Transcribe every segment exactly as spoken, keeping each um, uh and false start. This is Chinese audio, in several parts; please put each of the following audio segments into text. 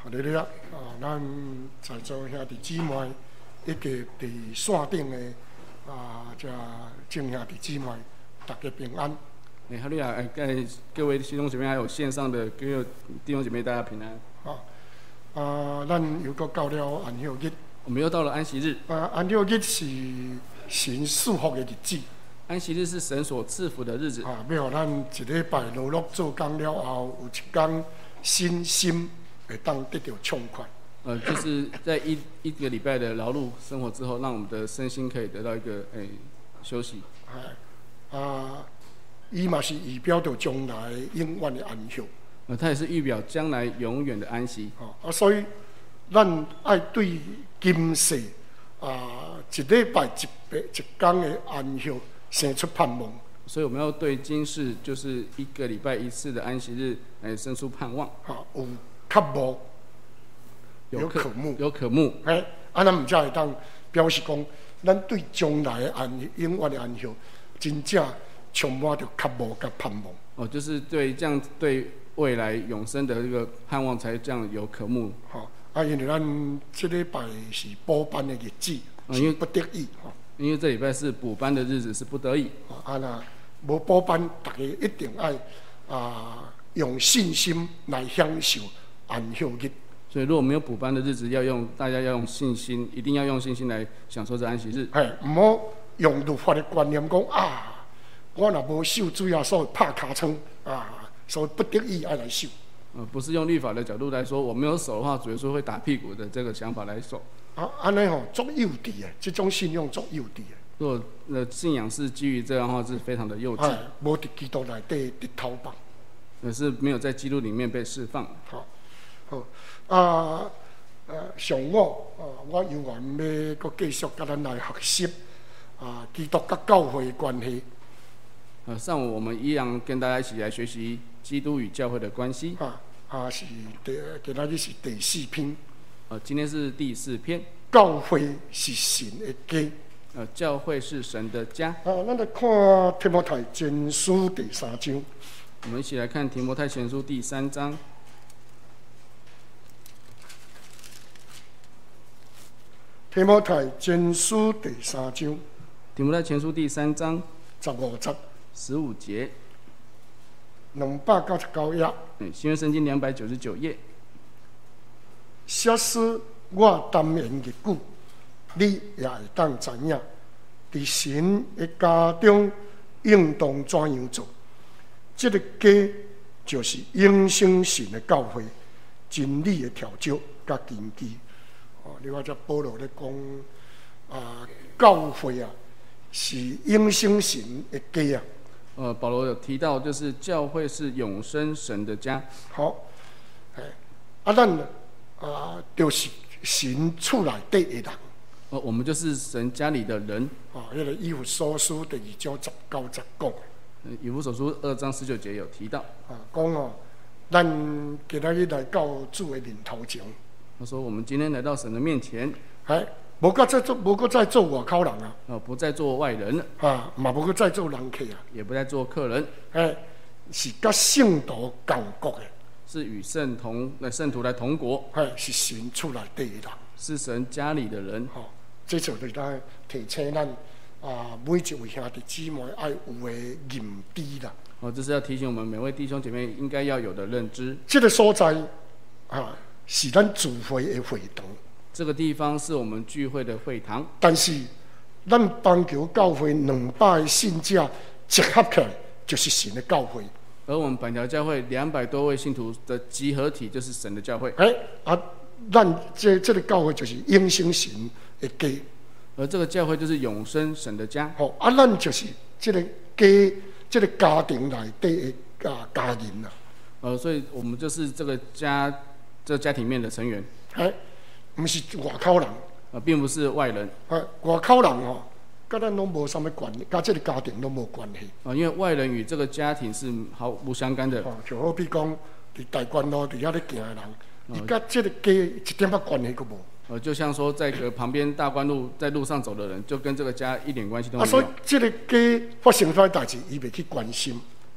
你咧啊，咱在座兄弟姊妹，以及伫线顶的啊，这众兄弟姊妹，大家平安。 哎，哈利啊，哎，各位弟兄姐妹，还有线上的各位弟兄姐妹，大家平安。 啊，啊，咱又到到了安息日。 我们又到了安息日。 啊，安息日是神祝福的日子。 安息日是神所赐福的日子。 啊，要互咱一礼拜劳碌做工了后，有一天身心会当得到畅快。 呃，就是在一一个礼拜的劳碌生活之后，让我们的身心可以得到一个诶、欸、休息。 哎，啊，伊嘛是预表着将来永远的安息。 呃，它也是预表将来永远的安息。 哦，啊，所以咱爱对今世啊一礼拜一一一天的安息生出盼望。 所以我们要对今世就是一个礼拜一次的安息日，哎，生出盼望。 啊，有渴慕，有渴慕， 有渴慕。 哎，啊，咱毋才会当表示讲，咱对将来的安永远的安息，真正充满着渴慕甲盼望。 哦，就是对这样对未来永生的这个盼望，才这样有渴慕。 好、哦，啊，因为咱这礼拜是补班的日子， 哦、因为不得已。哦， 因为这礼拜是补班的日子，是不得已。 啊，那无补班，大家一定爱啊用信心来享受安息日。 所以，如果没有补班的日子，要用大家要用信心，一定要用信心来享受这安息日。 哎，唔好用律法的观念讲啊，我若无受水啊，所以拍尻川啊，所以不得已爱来受。 呃，不是用律法的角度来说，我没有手的话，主耶稣会打屁股的这个想法来守。 啊，安尼吼，足幼稚的，这种信仰足幼稚的。 如果呃信仰是基于这样的话，是非常的幼稚。 哎，无伫基督内底得逃放， 可是没有在基督里面被释放。 好，好啊，呃，上午啊，我犹原要搁继续甲咱来学习啊，基督甲教会的关系。 呃，上午我们依然跟大家一起来学习基督与教会的关系。 啊啊，是第今仔日是第四篇。 呃，今天是第四篇。 教会是神的家。 呃，教会是神的家。 啊，咱来看提摩太前书第三章。 我们一起来看提摩太前书第三章。 提摩太前书第三章。 提摩太前书第三章十五节。 十五节。 两百九十九页。 嗯，新约圣经两百九十九页。写诗我单言日久，你也会当知影，伫神的家中应当怎样做。这个家就是永生神的教会，真理的调教甲根基。哦，你看这保罗咧讲啊，教会啊是永生神的家啊。 呃，保罗有提到，就是教会是永生神的家。 好，哎，啊，咱啊，就是神厝内底的人。 呃，我们就是神家里的人。 啊，迄、那个以弗所书第二章十九节讲。 以弗所书二章十九节有提到。 啊，讲哦，咱今仔日来到主的面头前。 他说：“我们今天来到神的面前， 哎，无搁再做，无搁再做外口人啊。 啊，不再做外人了。 啊，嘛无搁再做人客啊。 也不再做客人。 哎，是甲圣徒共国的。 是与圣同呃圣徒来同国。 哎，是神厝内底的人。 是神家里的人。 好、哦，这就是咱提醒咱啊，每一位兄弟姊妹爱有的认知啦。 哦，这是要提醒我们每位弟兄姐妹应该要有的认知。 这个所在啊，是咱聚会的会堂。 这个地方是我们聚会的会堂。 但是，咱邦桥教会两百个信者集合起来，就是神的教会。 而我们板桥教会两百多位信徒的集合体，就是神的教会。 哎啊，咱这这个教会就是永生神的家。 而这个教会就是永生神的家。 好、哦，啊，咱就是这个家，这个家庭内底的啊家人啦。 呃，所以我们就是这个家，这个家庭面的成员。 哎，不是外口人。 呃，并不是外人。 哎，外口人哦，跟咱拢无什么关系，跟这个家庭都无关系。 啊、呃，因为外人与这个家庭是毫无相干的。 哦，就好比讲，伫大关路伫遐咧行的人，伊甲这个家一点仔关系都无。 呃，就像说在个旁边大关路在路上走的人，就跟这个家一点关系都没有。 啊，所以这个家发生出来代志，伊袂去关心。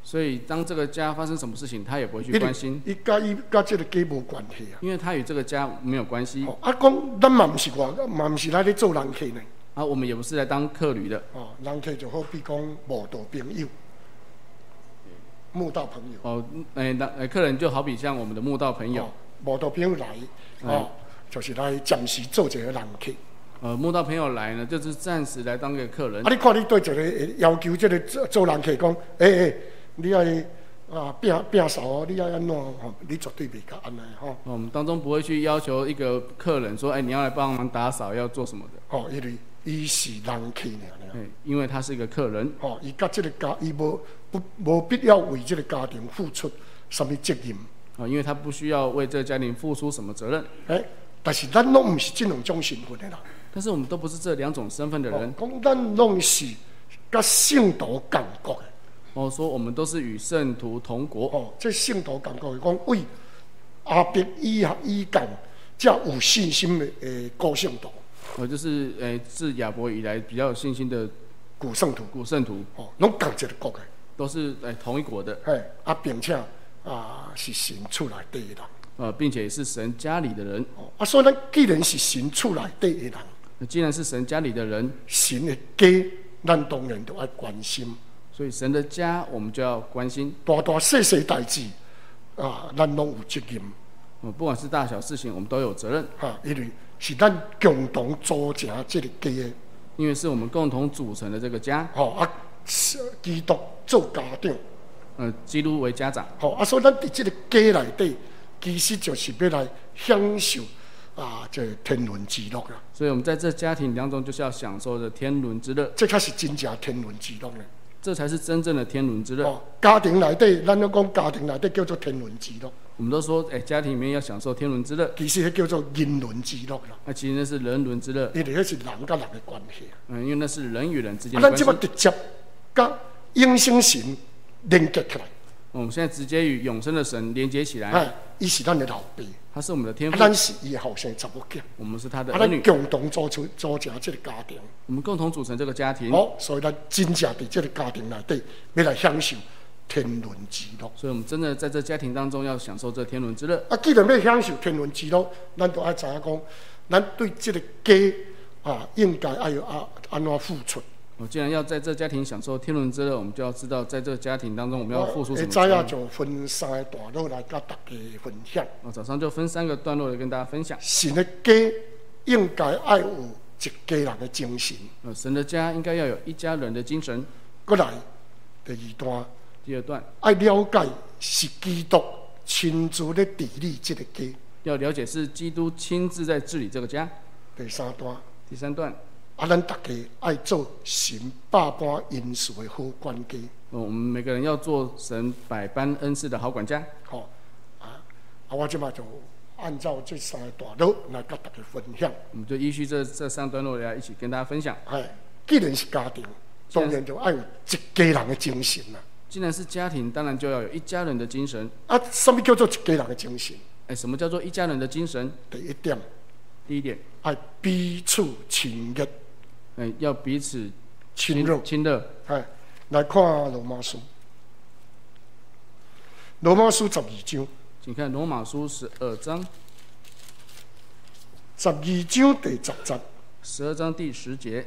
所以当这个家发生什么事情，他也不会去关心， 伊甲伊甲这个家无关系啊。 因为他与这个家没有关系。 哦、啊，讲咱嘛毋是外，嘛毋是来咧做人客呢。 啊，我们也不是来当客旅的。 哦，人客就好比讲慕道朋友，慕道朋友。 哦，诶、欸，诶，客人就好比像我们的慕道朋友。 哦，慕道朋友来，哦，嗯、就是来暂时做一个人客。 呃，慕道朋友来呢，就是暂时来当个客人。 啊，你看你对一个要求，这个做做人客讲，诶、欸、诶、欸，你要啊摒摒扫哦，你要安怎吼？你绝对袂甲安尼吼。 我们当中不会去要求一个客人说，哎、欸，你要来帮忙打扫，要做什么的。 哦，因为伊是人客呢。 对，因为他是一个客人。 哦，伊甲这个家，伊无不无必要为这个家庭付出什么责任。 啊，因为他不需要为这个家庭付出什么责任。 哎、欸，但是咱拢毋是这两种身份的人。 但是我们都不是这两种身份的人。 讲、哦、咱拢是甲圣徒同国的。 哦，说我们都是与圣徒同国。 哦，这圣徒同国是讲为阿伯以下以降，才有信心的诶古圣徒。 哦，就是诶自亚伯以来比较有信心的古圣徒。 古圣徒。 哦，拢同一个国的。 都是诶同一国的。 哎，啊，并且啊是神厝内底的人。 呃，并且也是神家里的人。 哦，啊，所以咱既然是神厝内底的人。 既然是神家里的人， 神的家，咱当然都要关心。 所以神的家，我们就要关心。 大大小小代志啊，咱拢有责任。 嗯，不管是大小事情，我们都有责任。 啊，因为是咱共同组成这个家的。 因为是我们共同组成的这个家。 好、哦、啊，基督做家长。 呃，基督为家长。 好、哦、啊，所以咱伫这个家内底，其实就是要来享受。啊，这天伦之乐啦！ 所以，我们在这家庭当中，就是要享受着天伦之乐。 这才是真正天伦之乐呢。 这才是真正的天伦之乐。 哦，家庭内底，咱都讲家庭内底叫做天伦之乐。 我们都说，哎、欸，家庭里面要享受天伦之乐。 其实迄叫做人伦之乐啦。 那、啊、其实那是人伦之乐。 因为迄是人甲人的关系。 嗯，因为那是人与人之间的关系。 咱即摆直接甲永生神连接起来。 我们现在直接与永生的神连接起来。 哎，伊是咱的老爸。 他是我们的天父， 咱是伊后生查某囝， 我们是他的儿女， 共同组成组成这个家庭。 我们共同组成这个家庭。 好、哦，所以咱真正在这个家庭内底，要来享受天伦之乐。 所以，我们真的在这家庭当中要享受这天伦之乐。 啊，既然要享受天伦之乐，咱就要知影讲，咱对这个家啊，应该要有啊安怎付出。 我、哦、既然要在这家庭享受天伦之乐，我们就要知道，在这个家庭当中，我们要付出什么。 知影就分三个段落来跟大家分享。 哦，早上就分三个段落来跟大家分享。 神的家应该要有一家人的精神。 呃，神的家应该要有一家人的精神。 过来，第二段。 第二段。 要了解是基督亲自咧治理这个家。 要了解是基督亲自在治理这个家。 第三段。 第三段。 啊，咱大家爱做神百般恩赐的好管家。 哦，我们每个人要做神百般恩赐的好管家。 好、哦，啊，啊，我即摆就按照这三个段落来跟大家分享。 我们就依序这这三段落来一起跟大家分享。 哎，既然是家庭，当然就要有一家人的精神啦。 既然是家庭，当然就要有一家人的精神。 啊，什么叫做一家人的精神？ 哎，什么叫做一家人的精神？ 第一点， 第一点， 爱彼此亲热。 哎，要彼此亲热， 亲热。 哎，来看罗马书，罗马书十二章， 请看罗马书十二章， 十二章第十节， 十二章第十节，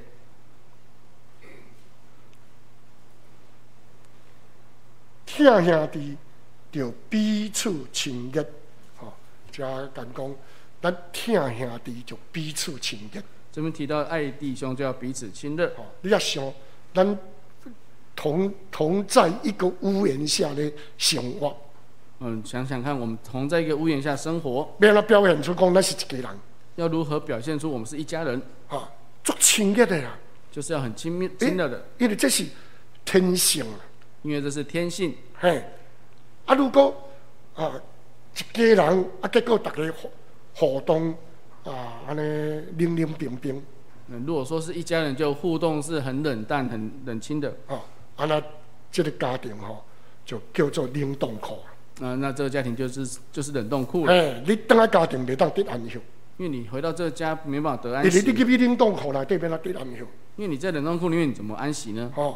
听兄弟就彼此亲热，吼、哦，加讲讲，咱听兄弟就彼此亲热。 这边提到爱弟兄就要彼此亲热。 哦，你要想，咱同同在一个屋檐下的生活。 嗯，想想看，我们同在一个屋檐下生活， 要来表现出讲咱是一家人。 要如何表现出我们是一家人？ 啊，足亲热的啦， 就是要很亲密、亲热的。 因为这是天性啊。 因为这是天性。 嘿，啊，如果啊一家人啊，结果大家互互动。啊，安尼冷冷冰冰。 嗯，如果说是一家人，就互动是很冷淡、很冷清的。 啊，啊那这个家庭吼、哦，就叫做冷冻库。 啊，那这个家庭就是就是冷冻库了。 哎，你等下家庭袂当得安息。 因为你回到这个家没办法得安息。 你你去冷冻库内底边啊得安息。 因为你在冷冻库里面，你怎么安息呢？ 哦，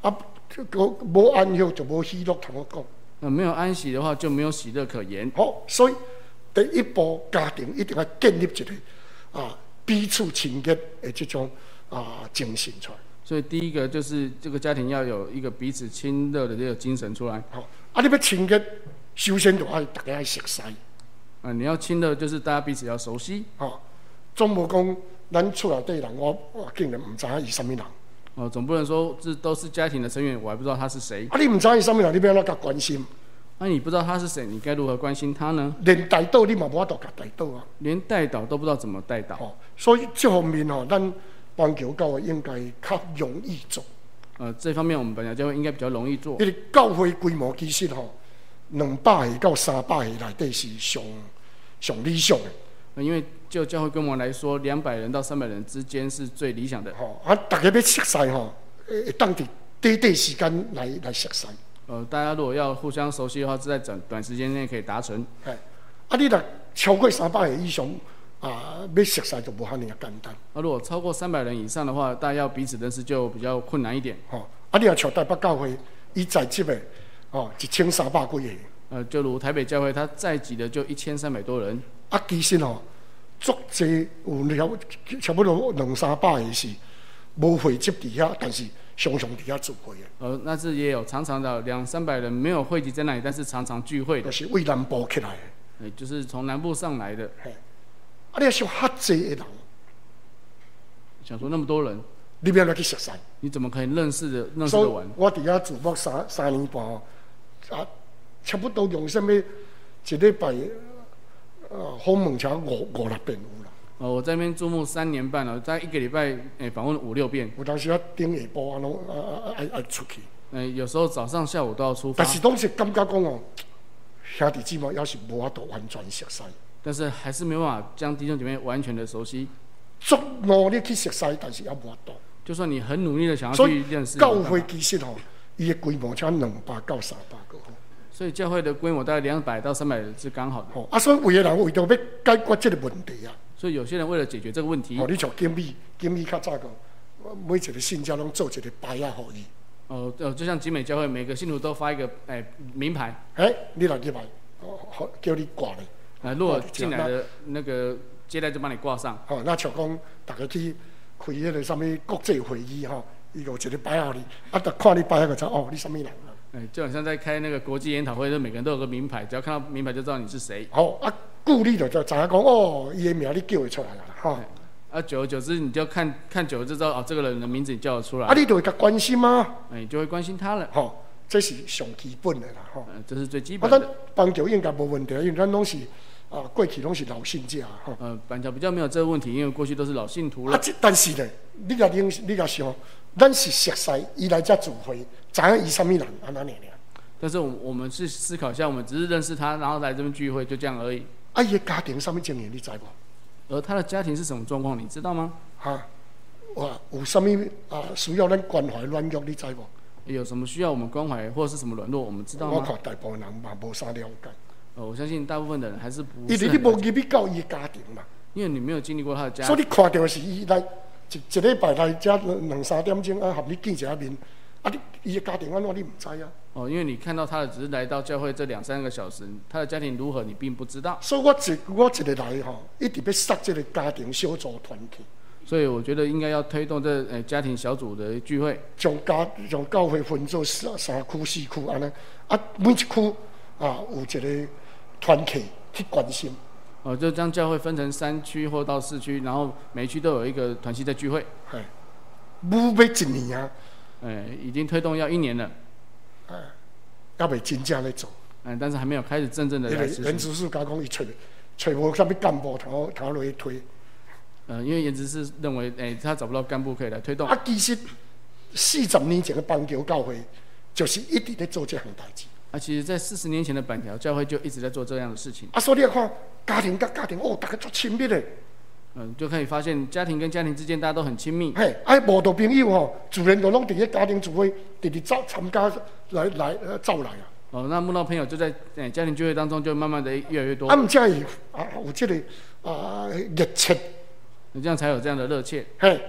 啊，无安息就无喜乐通讲。 呃，没有安息的话，就没有喜乐可言。 好，所以第一步家庭一定要建立一个啊彼此亲热的这种啊精神出来。 所以第一个就是这个家庭要有一个彼此亲热的这个精神出来。 好，啊，你要亲热，首先就爱大家爱熟悉。 啊，你要亲热，就是大家彼此要熟悉。 哦，总无讲咱厝内底人，我我竟然唔知影伊什么人。 哦，总不能说这都是家庭的成员，我还不知道他是谁。 啊，你唔知伊什么人，你要怎甲关心？ 那、啊、你不知道他是谁，你该如何关心他呢？ 连带导你嘛无法度甲带导啊。 连带导都不知道怎么带导。 哦，所以这方面哦，咱邦桥教会应该较容易做。 呃，这方面我们本来教会应该比较容易做。 因为教会规模其实吼，两百个到三百个内底是上上理想的。 呃，因为就教会规模来说，两百人到三百人之间是最理想的。 吼、哦，啊，大家要熟悉吼，会当伫短短时间来来熟悉。 呃，大家如果要互相熟悉的话，是在短短时间内可以达成。 哎，啊，你若超过三百个以上，啊，要熟悉就无遐尼啊简单。 啊，如果超过三百人以上的话，大家要彼此认识就比较困难一点。 吼、哦，啊，你若像台北教会，伊在籍的，哦，一千三百几个。 呃，就如台北教会，它在籍的就一千三百多人。 啊，其實吼，足濟有了差不多兩三百個是無會集伫遐，但是常常伫遐聚會嘅。 呃，那是也有常常的兩三百人沒有匯集在那裡，但是常常聚會的。 就是為南部起來嘅。 呃，就是從南部上來的。 嘿，啊，你想遐濟嘅人， 想說那麼多人， 你要來去熟悉？ 你怎麼可以認識的認識得完？ 我伫遐住屋三三年半哦，啊，差不多用什麼一禮拜？呃，訪問車五五六遍有啦。 哦，我在那邊注目三年半了，在一個禮拜誒訪問五六遍。 有當時啊，頂下晡啊，攏啊啊愛愛出去。 誒，有時候早上下午都要出發。 但是當時感覺講哦，兄弟姊妹要是無法度完全熟悉。 但是還是沒辦法將弟兄姐妹完全的熟悉。 足努力去熟悉，但是也無法度。 就算你很努力的想要去認識， 教會其實吼，伊嘅規模才兩百到三百個。 所以教會的規模大概兩百到三百人是剛好的。 哦，啊，所以有的人為咗要解決這個問題啊， 所以有些人為了解決這個問題， 哦，你像金美，金美較早個，每一個信教攏做一個牌啊，互伊。 哦，呃，就像景美教會，每個信徒都發一個誒、哎、名牌。 誒、欸，你來入來，哦，叫你掛咧。 啊，如果進來的那個接待就幫你掛上。 哦，那像講大家去開迄個什麼國際會議吼，伊有一個牌互你，啊，就看你牌就知哦，你什麼人啊？ 哎，就好像在開那個國際研討會，就每個人都有個名牌，只要看到名牌就知道你是誰。 好、哦，啊，故你就就知影講哦，伊的名你叫會出來啦，哈、哦。 啊，久而久之，你就看看久了就知道哦，這個人的名字你叫得出來。 啊，你就會較關心啊。 哎，你就會關心他了。 吼、哦，這是上基本的啦，吼、哦。 嗯，這是最基本的。 啊，咱邦橋應該無問題，因為咱攏是啊，過去攏是老信者吼。 呃，板橋比較沒有這個問題，因為過去都是老信徒了。 啊，但是呢，你甲認，你甲想，咱是熟悉，伊來遮聚會，知影伊什麼人，安那爾。 但是我我們是思考一下，我們只是認識他，然後來這邊聚會，就這樣而已。 啊，伊嘅家庭什麼情形，你知無？ 而他的家庭是什麼狀況，你知道嗎？ 哈，哇，有什麼啊需要咱關懷軟弱，你知無？ 有什麼需要我們關懷，或者是什麼軟弱，我們知道嗎？ 我看大部分人嘛無啥了解。 呃，我相信大部分的人還是不是很了解。 因為你無入去到伊嘅家庭嘛。 因為你沒有經歷過他的家庭。 所以你看到是伊來一一禮拜來遮兩三點鐘啊，合你見一下面。啊！你伊嘅家庭安怎你唔知啊？ 哦，因為你看到他的只是來到教會這兩三個小時，他的家庭如何你並不知道。 所以我一我一日來吼，一直要塞這個家庭小組團體。 所以我覺得應該要推動這誒、呃、家庭小組的聚會， 將家將教會分做三三區四區安尼，啊每一區啊有一個團體去關心。 哦，就將教會分成三區或到四區，然後每區都有一個團契在聚會。 係，唔要一年啊！ 哎，已經推動要一年了， 哎，還未真正在做， 嗯，但是還沒有開始真正的來實行。 顏執事講伊找找無啥物幹部頭頭落去推， 呃，因為顏執事認為，哎，他找不到幹部可以來推動。 啊，其實四十年前嘅邦橋教會就是一直在做這項代誌。 啊，其實，在四十年前的板橋教會就一直在做這樣的事情。 啊，所以你看家庭甲家庭，哦，大家足親密的。 嗯，就可以發現家庭跟家庭之間大家都很親密。 嘿，哎，無道朋友吼，自然就攏佇個家庭聚會，直直走參加來來呃走來啊。 哦，那慕道朋友就在誒、欸、家庭聚會當中，就慢慢的越來越多。 啊，唔才會啊有這個啊熱切， 你這樣才有這樣的熱切。 嘿，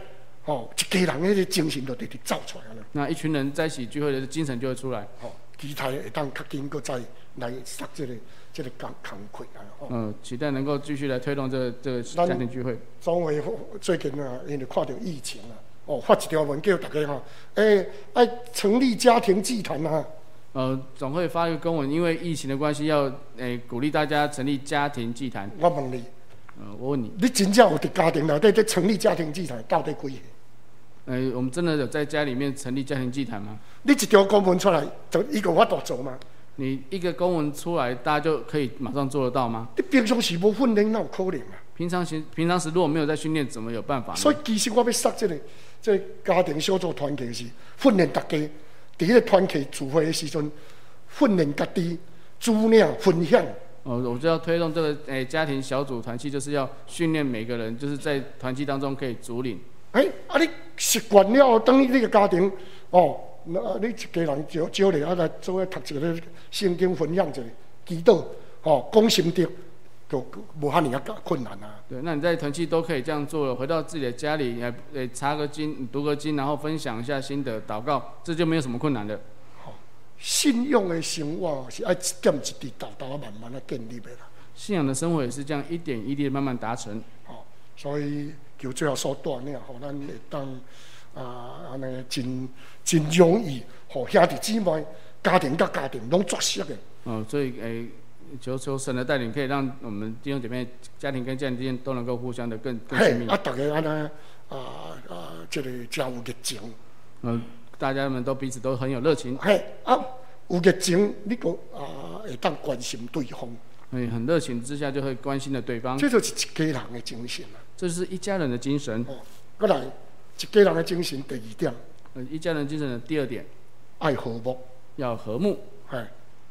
吼、哦，一家人迄个精神就直直走出来了。 那一群人在一起聚会的精神就会出来。 吼、哦，期待会当较紧个再来杀这个这个工工课啊。吼、哦， 嗯，期待能够继续来推动这个这个家庭聚会。 总会最近啊，因为看到疫情啊，哦，发一条文叫大家吼，诶、欸，爱成立家庭祭坛啊。 呃，总会发一个公文，因为疫情的关系，要诶、欸、鼓励大家成立家庭祭坛。 我问你， 呃，我问你， 你真正有伫家庭内底在成立家庭祭坛，到底几个？ 呃，我们真的有在家里面成立家庭祭坛吗？ 你一条公文出来，就一个法度做吗？ 你一个公文出来，大家就可以马上做得到吗？ 你平常时无训练，哪有可能啊？ 平常时平常时如果没有在训练，怎么有办法呢？ 所以其实我要杀这个这个家庭小组团契是训练大家，伫迄个团契聚会的时阵，训练家己资料分享。 哦，我就要推动这个诶、欸、家庭小组团契，就是要训练每个人，就是在团契当中可以主领。 哎、欸，啊，你习惯了，等于你个家庭哦，那你一家人招招来啊来做个读一个圣经分享一下祈祷，哦，讲心得，就无遐尔啊困难啊。 对，那你在团契都可以这样做了，回到自己的家里，来诶查个经，读个经，然后分享一下心得，祷告，这就没有什么困难的。 信仰的生活是爱一点一滴、豆豆啊，慢慢啊建立的啦。 信仰的生活也是这样一点一滴的慢慢达成。 哦，所以求最后所锻炼，互咱会当啊安尼真真容易，互兄弟姊妹、家庭甲家庭拢作息的。 哦，所以诶，求求神的带领，可以让我们弟兄姐妹、家庭跟家庭之间都能够互相的更更亲密。 啊，大家安尼啊啊，这个真有热情。 嗯。大家们都彼此都很有热情。 嘿，啊，有热情，你个啊会当关心对方。 哎，很热情之下就会关心了对方。 这就是一家人的精神啊。 这是一家人的精神。 哦，过来，一家人的精神第二点。 呃，一家人精神的第二点， 爱和睦。 要和睦。 哎，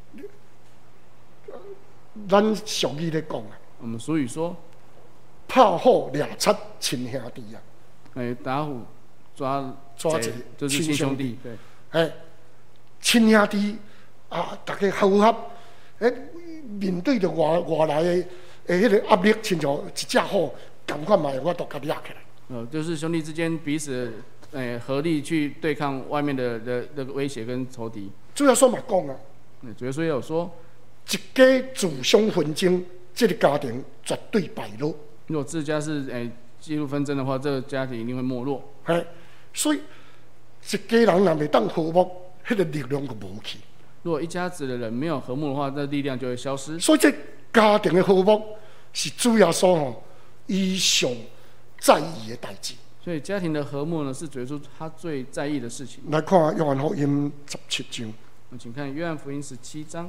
咱俗语咧讲啊。 我们俗语说， 拍虎掠贼亲兄弟啊。 哎，打虎。抓抓贼就是亲兄弟，对， 哎，亲兄弟啊，大家好合，哎，面对着外外来的诶，迄个压力，亲像一只虎，赶快买我都甲抓起来。 呃，就是兄弟之间彼此诶、欸、合力去对抗外面的的那个威胁跟仇敌。 主要说嘛讲啊， 嗯，主要说也有说， 一家自相纷争，这个家庭绝对败落。 如果自家是诶记录纷争的话，这个家庭一定会没落。 哎。所以一家人若未当和睦，迄个力量就无去。 如果一家子的人没有和睦的话，那力量就会消失。 所以，这家庭的和睦是主要所吼伊上在意的代志。 所以，家庭的和睦呢，是主耶稣他最在意的事情。 来看约翰福音十七章。 请看约翰福音十七章。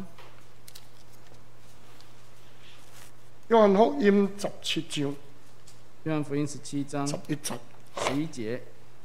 约翰福音十七章。 约翰福音十七章十一节。 十一节。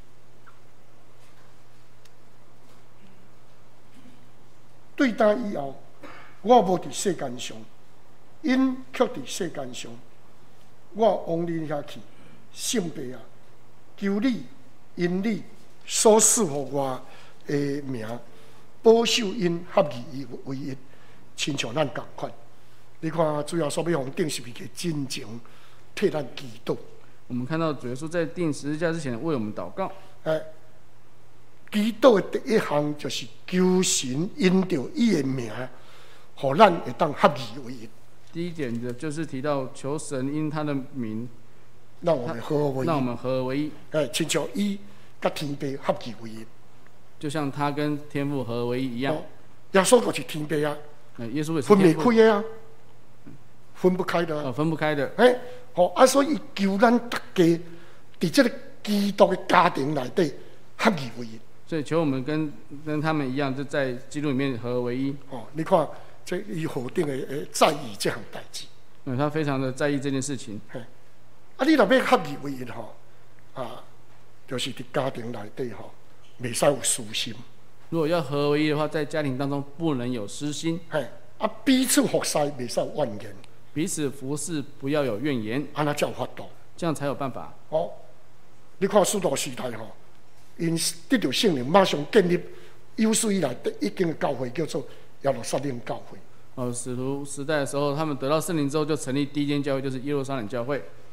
对待以后，我无伫世间上，因却伫世间上。我往恁遐去，圣爸啊，求你因你所赐予我的名，保守因合宜为一，亲像咱共款。你看，主要所要用定十字架真情替咱祈祷。 我们看到主耶稣在定十字架之前为我们祷告。 哎。祈祷的第一项就是求神因着伊的名，互咱会当合而为一。 第一点的就是提到求神因他的名， 让我们合而为一。 让我们合而为一。 哎，亲像伊甲天父合而为一， 就像他跟天父合而为一一样。哦、 耶稣就是天父啊， 耶稣也是分不开的啊，分不开的啊， 哦、分不开的。 哎，好、哦、啊，所以求咱大家伫这个基督的家庭内底合而为一。 所以求我们跟跟他们一样，就在基督里面合而为一。 哦，你看这伊何等的诶在意这项代志。 嗯，他非常的在意这件事情。 嘿，啊，你若要合而为一吼，啊，就是伫家庭内底吼，袂使有私心。 如果要合而为一的话，在家庭当中不能有私心。 嘿，啊，彼此服侍袂使有怨言。 彼此服侍不要有怨言。 安那才有法度。 这样才有办法。 哦，你看使徒时代吼。因得到圣灵，马上建立有史以来第一间的教会，叫做耶路撒冷教会。 哦，使徒时代的时候，他们得到圣灵之后，就成立第一间教会，就是耶路撒冷教会。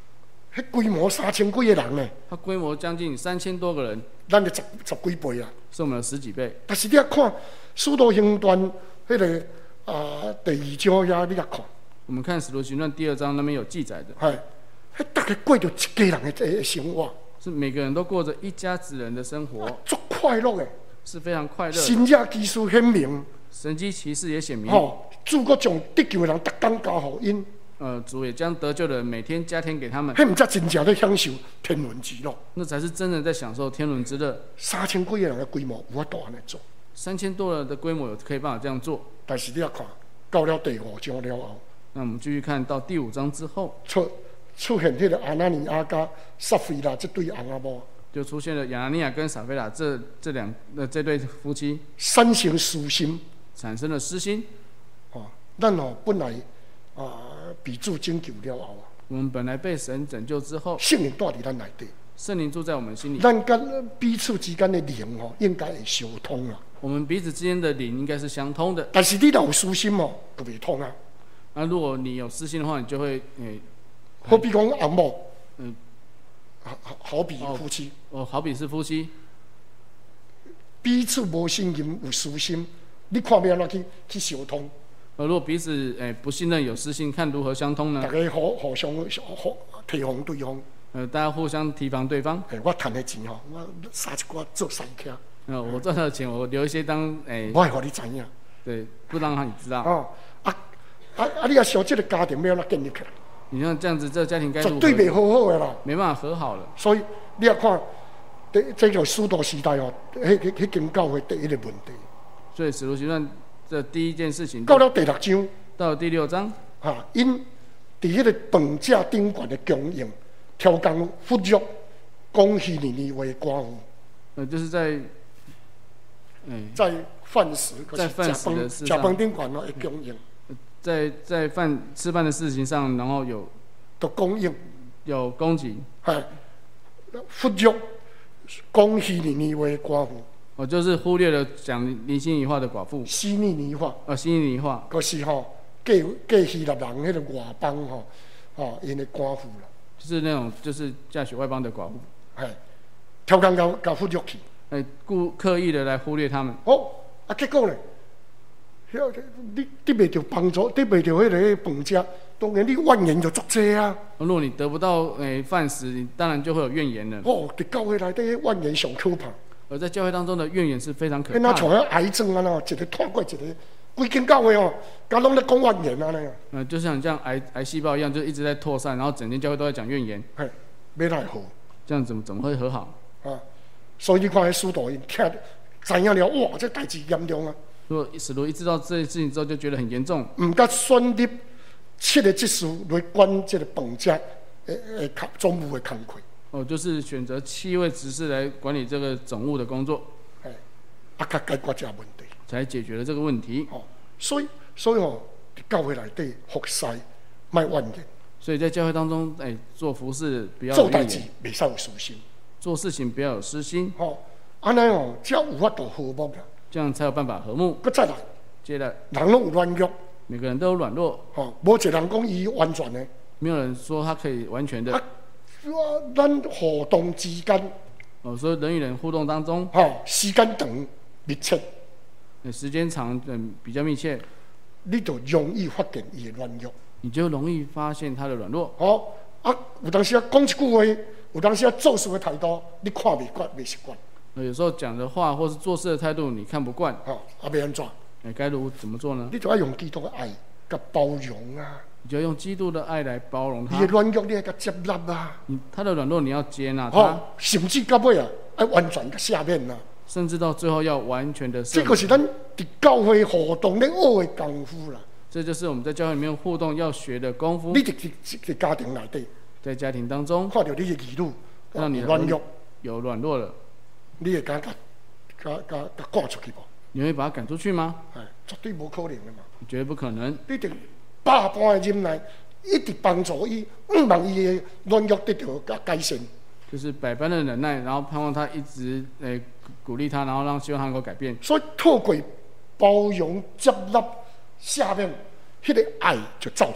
迄规模三千几个人呢， 它规模将近三千多个人， 咱就十十几倍啊。 是我们的十几倍。 但是你啊看《使徒行传》迄、那个啊、第二章遐，你啊看， 我们看《使徒行传》第二章那边有记载的， 系，迄大家过着一家人的的生活， 是每个人都过着一家子人的生活， 足快乐的， 是非常快乐的。 神迹奇事显明， 神迹奇事也显明， 吼、主国将得救的人逐工交互因， 呃，主也将得救的人每天加添给他们， 迄毋才真正咧享受天伦之乐。 那才是真的在享受天伦之乐。 三千几个人的规模有法度安尼做， 三千多人的规模有可以办法这样做。 但是你啊看，到了第五章了后， 那我们继续看到第五章之后， 出出现迄个阿拿尼亚甲撒菲拉这对翁仔某， 就出现了亚拿尼亚跟撒菲拉这这两呃这对夫妻产生私心。 产生了私心。 哦，咱哦本来啊被主拯救了后， 我们本来被神拯救之后， 圣灵住伫咱内底， 圣灵住在我们心里， 咱甲彼此之间的灵哦，应该会相通啊。 我们彼此之间的灵应该是相通的。 但是你若有私心哦，就袂通啊。 那如果你有私心的话，你就会诶， 好比讲翁某， 嗯， 好好好比夫妻， 哦，好比是夫妻， 彼此无信任有私心，你看要安怎去去相通？ 呃，如果彼此诶不信任有私心，看如何相通呢大？家互互相互提防对方。 呃，大家互相提防对方。 诶，我赚的钱吼，我撒一寡做生客， 呃，我赚到的钱，我留一些当诶， 我会互你知影。 对，不让他你知道。 哦，啊啊啊！你也想这个家庭要安怎建立起来？ 你像这样子，这个家庭该如何？ 绝对袂好好的啦。 没办法和好了。 所以你也看，这这个使徒时代哦，迄迄迄间教会第一个问题。 所以使徒行传这第一件事情， 到了第六章， 到了第六章， 哈，因伫迄个饭架顶悬的供应，超工忽略讲希尼尼话的寡妇， 呃，就是在，哎， 在饭食， 在饭食的事食上饭顶悬哦的供应， 在在饭吃饭的事情上，然后有都供应， 有攻击， 哈，忽略讲希尼尼话的寡妇， 我就是忽略了讲离心离化的寡妇， 希尼尼话。 呃，心里话， 可是吼，嫁嫁希腊人迄个外邦吼，吼因的寡妇啦， 就是那种就是嫁娶外邦的寡妇， 嘿，超工甲甲忽略去。 哎，故刻意的来忽略他们。 哦，啊结果咧，遐你得袂着帮助，得袂着迄个饭食，当然你怨言就足济啊。 如果你得不到诶饭食，你当然就会有怨言了。 哦，伫教会内底迄怨言上可怕， 而在教会当中的怨言是非常可迄那怕的。 像迄癌症啊喏，一个拖过一个，规间教会哦，甲拢咧讲怨言啊尼啊， 呃，就像像癌癌细胞一样，就一直在扩散，然后整间教会都在讲怨言， 嘿，要来好这样怎么怎么会和好？ 啊。所以你看迄使徒因听知影了，哇，这代志严重啊！ 如果使徒一知道这件事情之后，就觉得很严重， 毋甲选立七个职事来管这个饭食诶诶总总务的工课， 哦，就是选择七位执事来管理这个总务的工作， 嘿，啊，甲解决这个问题。 才解决了这个问题。 哦，所以所以吼，伫教会内底服侍，莫怨言， 所以在教会当中，哎，做服事不要做代志有怨言， 袂使有私心。 做事情不要有私心， 吼，安尼哦，才有法度和睦啦。 这样才有办法和睦。 搁再来， 接着， 人拢有软弱， 每个人都有软弱， 吼，无一个人讲伊完全的。 没有人说他可以完全的。 啊，咱互动之间， 哦，所以人与人互动当中， 吼，时间长密切， 呃时间长，嗯，比较密切， 你就容易发现伊的软弱。 你就容易发现他的软弱。 吼，啊，有当时啊讲一句话，有当时啊做事的态度，你看袂惯，袂习惯， 呃有时候讲的话或是做事的态度你看不惯， 吼，啊，要安怎？ 哎，该如怎么做呢？ 你就要用基督的爱甲包容啊， 你就要用基督的爱来包容你他的。软弱你要甲接纳啊， 你他的软弱你要接纳他， 吼，甚至到尾啊，要完全甲下面啊。 甚至到最后要完全的这个是咱伫教会互动咧学的功夫啦。 这就是我们在教会里面互动要学的功夫你。伫伫伫家庭内底， 在家庭当中， 看到你的儿女让你的软弱， 有软弱了， 你会敢甲甲甲甲赶出去无？ 你会把他赶出去吗？ 哎，绝对无可能的嘛！ 绝对不可能。 你得百般的忍耐，一直帮助伊，毋望伊的软弱得到改改善。 就是百般的忍耐，然后盼望他一直诶、鼓励他，然后让希望他能够改变。 所以透过包容、接纳、下面，迄、那个爱就造出来。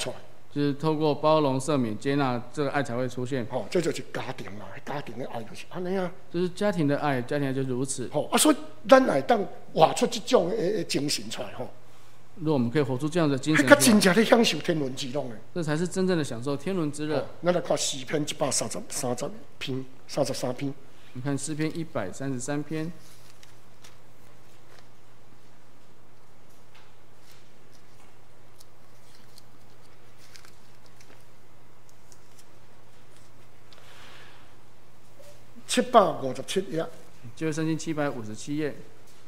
就是透过包容、赦免、接纳，这个爱才会出现。 吼、哦，这就是家庭嘛，家庭的爱就是安尼啊。 就是家庭的爱，家庭爱就是如此。 吼、哦，啊，所以咱来当活出这种的精神出来吼。 如果我们可以活出这样的精神出来， 出来， 真正咧享受天伦之乐的。 这才是真正的享受天伦之乐。 哦，咱来看诗篇一百三十三十篇，三十三篇。 你看诗篇一百三十三篇。 七百五十七页， 旧约圣经七百五十七页。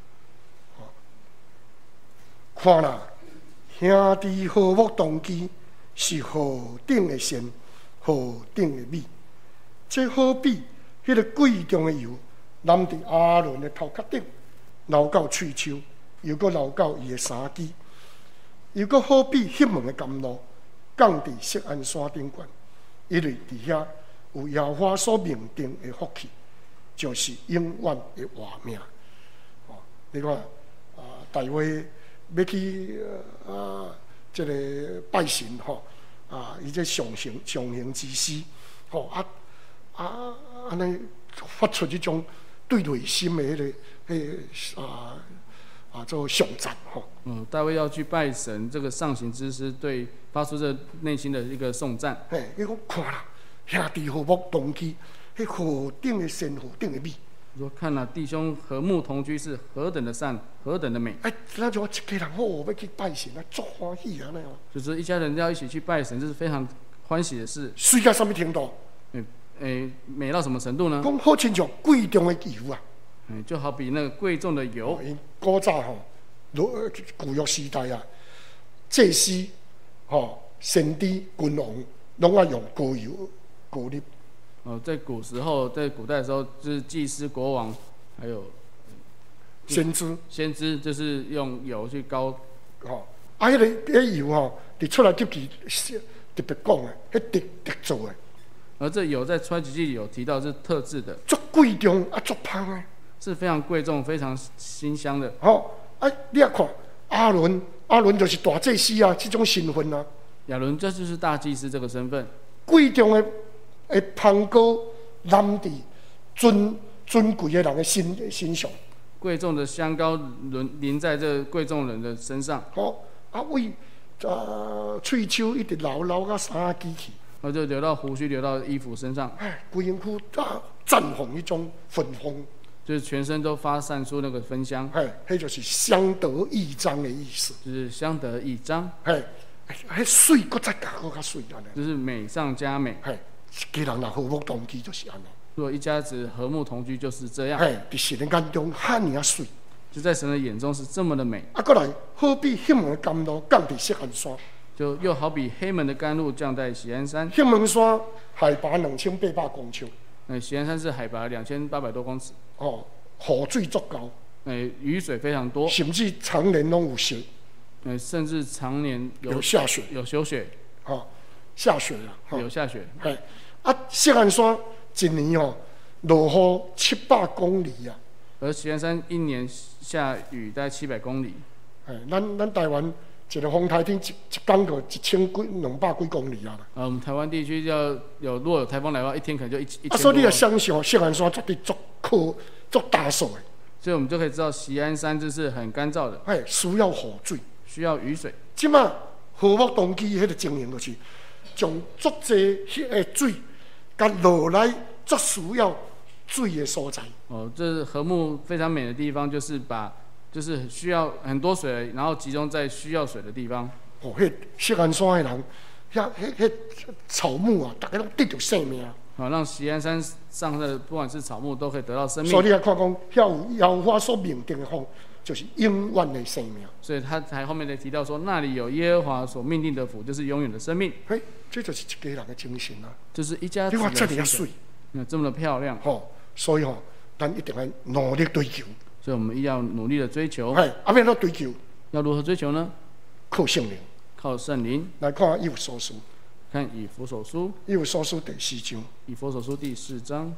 看啦，兄弟和睦同居，是何等的善，何等的美。这好比迄个贵重的油，淋伫阿伦的头壳顶，流到喙鬚，又搁流到伊的衫枝，又搁好比迄门的甘露，降伫锡安山顶悬，因为伫遐有耶和华所命定的福气，就是永远的活命。哦，你看啊，大卫要去啊，这个拜神吼啊，伊这上行上行之诗，吼啊啊安尼发出这种对内心的迄、那个迄、那个、啊啊做颂赞吼。 嗯，大卫要去拜神，这个上行之诗对发出这内心的一个颂赞。 嘿，你讲看啦，兄弟和睦同居，迄何等的善，何等的美。 说看了弟兄和睦同居是何等的善，何等的美。 哎，那就一家人好要去拜神啊，足欢喜啊那样。 就是一家人要一起去拜神，这是非常欢喜的事。 水到什么程度？ 诶诶，美到什么程度呢？ 讲好亲像贵重的油啊。 嗯，就好比那个贵重的油。 因古早吼，古古约时代啊，祭司、吼先知、君王，拢爱用高油、高粒。 哦，在古时候，在古代的时候，就是祭司、国王，还有先知， 先知，就是用油去膏。 吼，啊，迄、那个迄油吼，伫出来记记特别讲诶，迄特特做诶。 而这油在出埃及记里有提到是特制的， 足贵重啊，足香诶。 是非常贵重、非常馨香的。 吼，啊，你也看阿伦，阿伦就是大祭司啊，这种身份啊。 亚伦这就是大祭司这个身份， 贵重诶。诶，香膏淋伫尊尊贵的人的身身上， 贵重的香膏淋淋在这贵重人的身上。 好、哦，啊为啊喙鬚一直流流到衫枝去， 然后就流到胡须，流到衣服身上。 哎，规身躯啊绽放一种芬芳， 就是全身都发散出那个芬香。 哎，迄就是相得益彰的意思。 就是相得益彰。 哎，迄水搁再加搁较水安尼。 就是美上加美。 哎。一家人若和睦同居就是安尼。 如果一家子和睦同居就是这样。 嘿，伫神的眼中遐尔啊水， 就在神的眼中是这么的美。 啊，过来好比黑门的甘露降伫锡安山， 就又好比黑门的甘露降在锡安山。 锡门山海拔两千八百公尺。 哎，锡安山是海拔两千八百多公尺。 哦，雨水足够。 哎，雨水非常多。 甚至常年拢有雪。 哎，甚至常年有有下雪， 有休雪。 哦，下雪啦。哦、 有下雪。 嘿。啊，锡安山一年哦落雨七百公里啊， 而锡安山一年下雨大概七百公里。 哎，咱咱台湾一个风台天一一天就一千几两百几公里啊。 啊，我们台湾地区要有如果有台风来的话，一天可能就一一千多。 啊，所以你也想想，锡安山绝对足可足大数的。 所以我们就可以知道，锡安山就是很干燥的。 哎，需要雨水， 需要雨水。 即马和睦同居迄个情形就是，将足济迄个水。甲落来最需要水的所在。 哦，这和睦非常美的地方，就是把就是需要很多水，然后集中在需要水的地方。 哦，迄锡安山的人，遐迄迄草木啊，大家拢得到生命。 好、哦，让锡安山上的不管是草木都可以得到生命。 所以你来看讲，遐有耶和华所命定的福，就是永远的生命。 所以他才后面才提到说，那里有耶和华所命定的福，就是永远的生命。 嘿，这就是一家人的精神啊！ 就是一家子。 你看这里要水， 嗯，这么的漂亮。 吼、哦，所以吼、哦，咱一定要努力追求。 所以我们要努力的追求。 嘿，啊，要怎追求？ 要如何追求呢？ 靠圣灵。 靠圣灵。 来看以弗所书。 看以弗所书。 以弗所书第四章。 以弗所书第四章。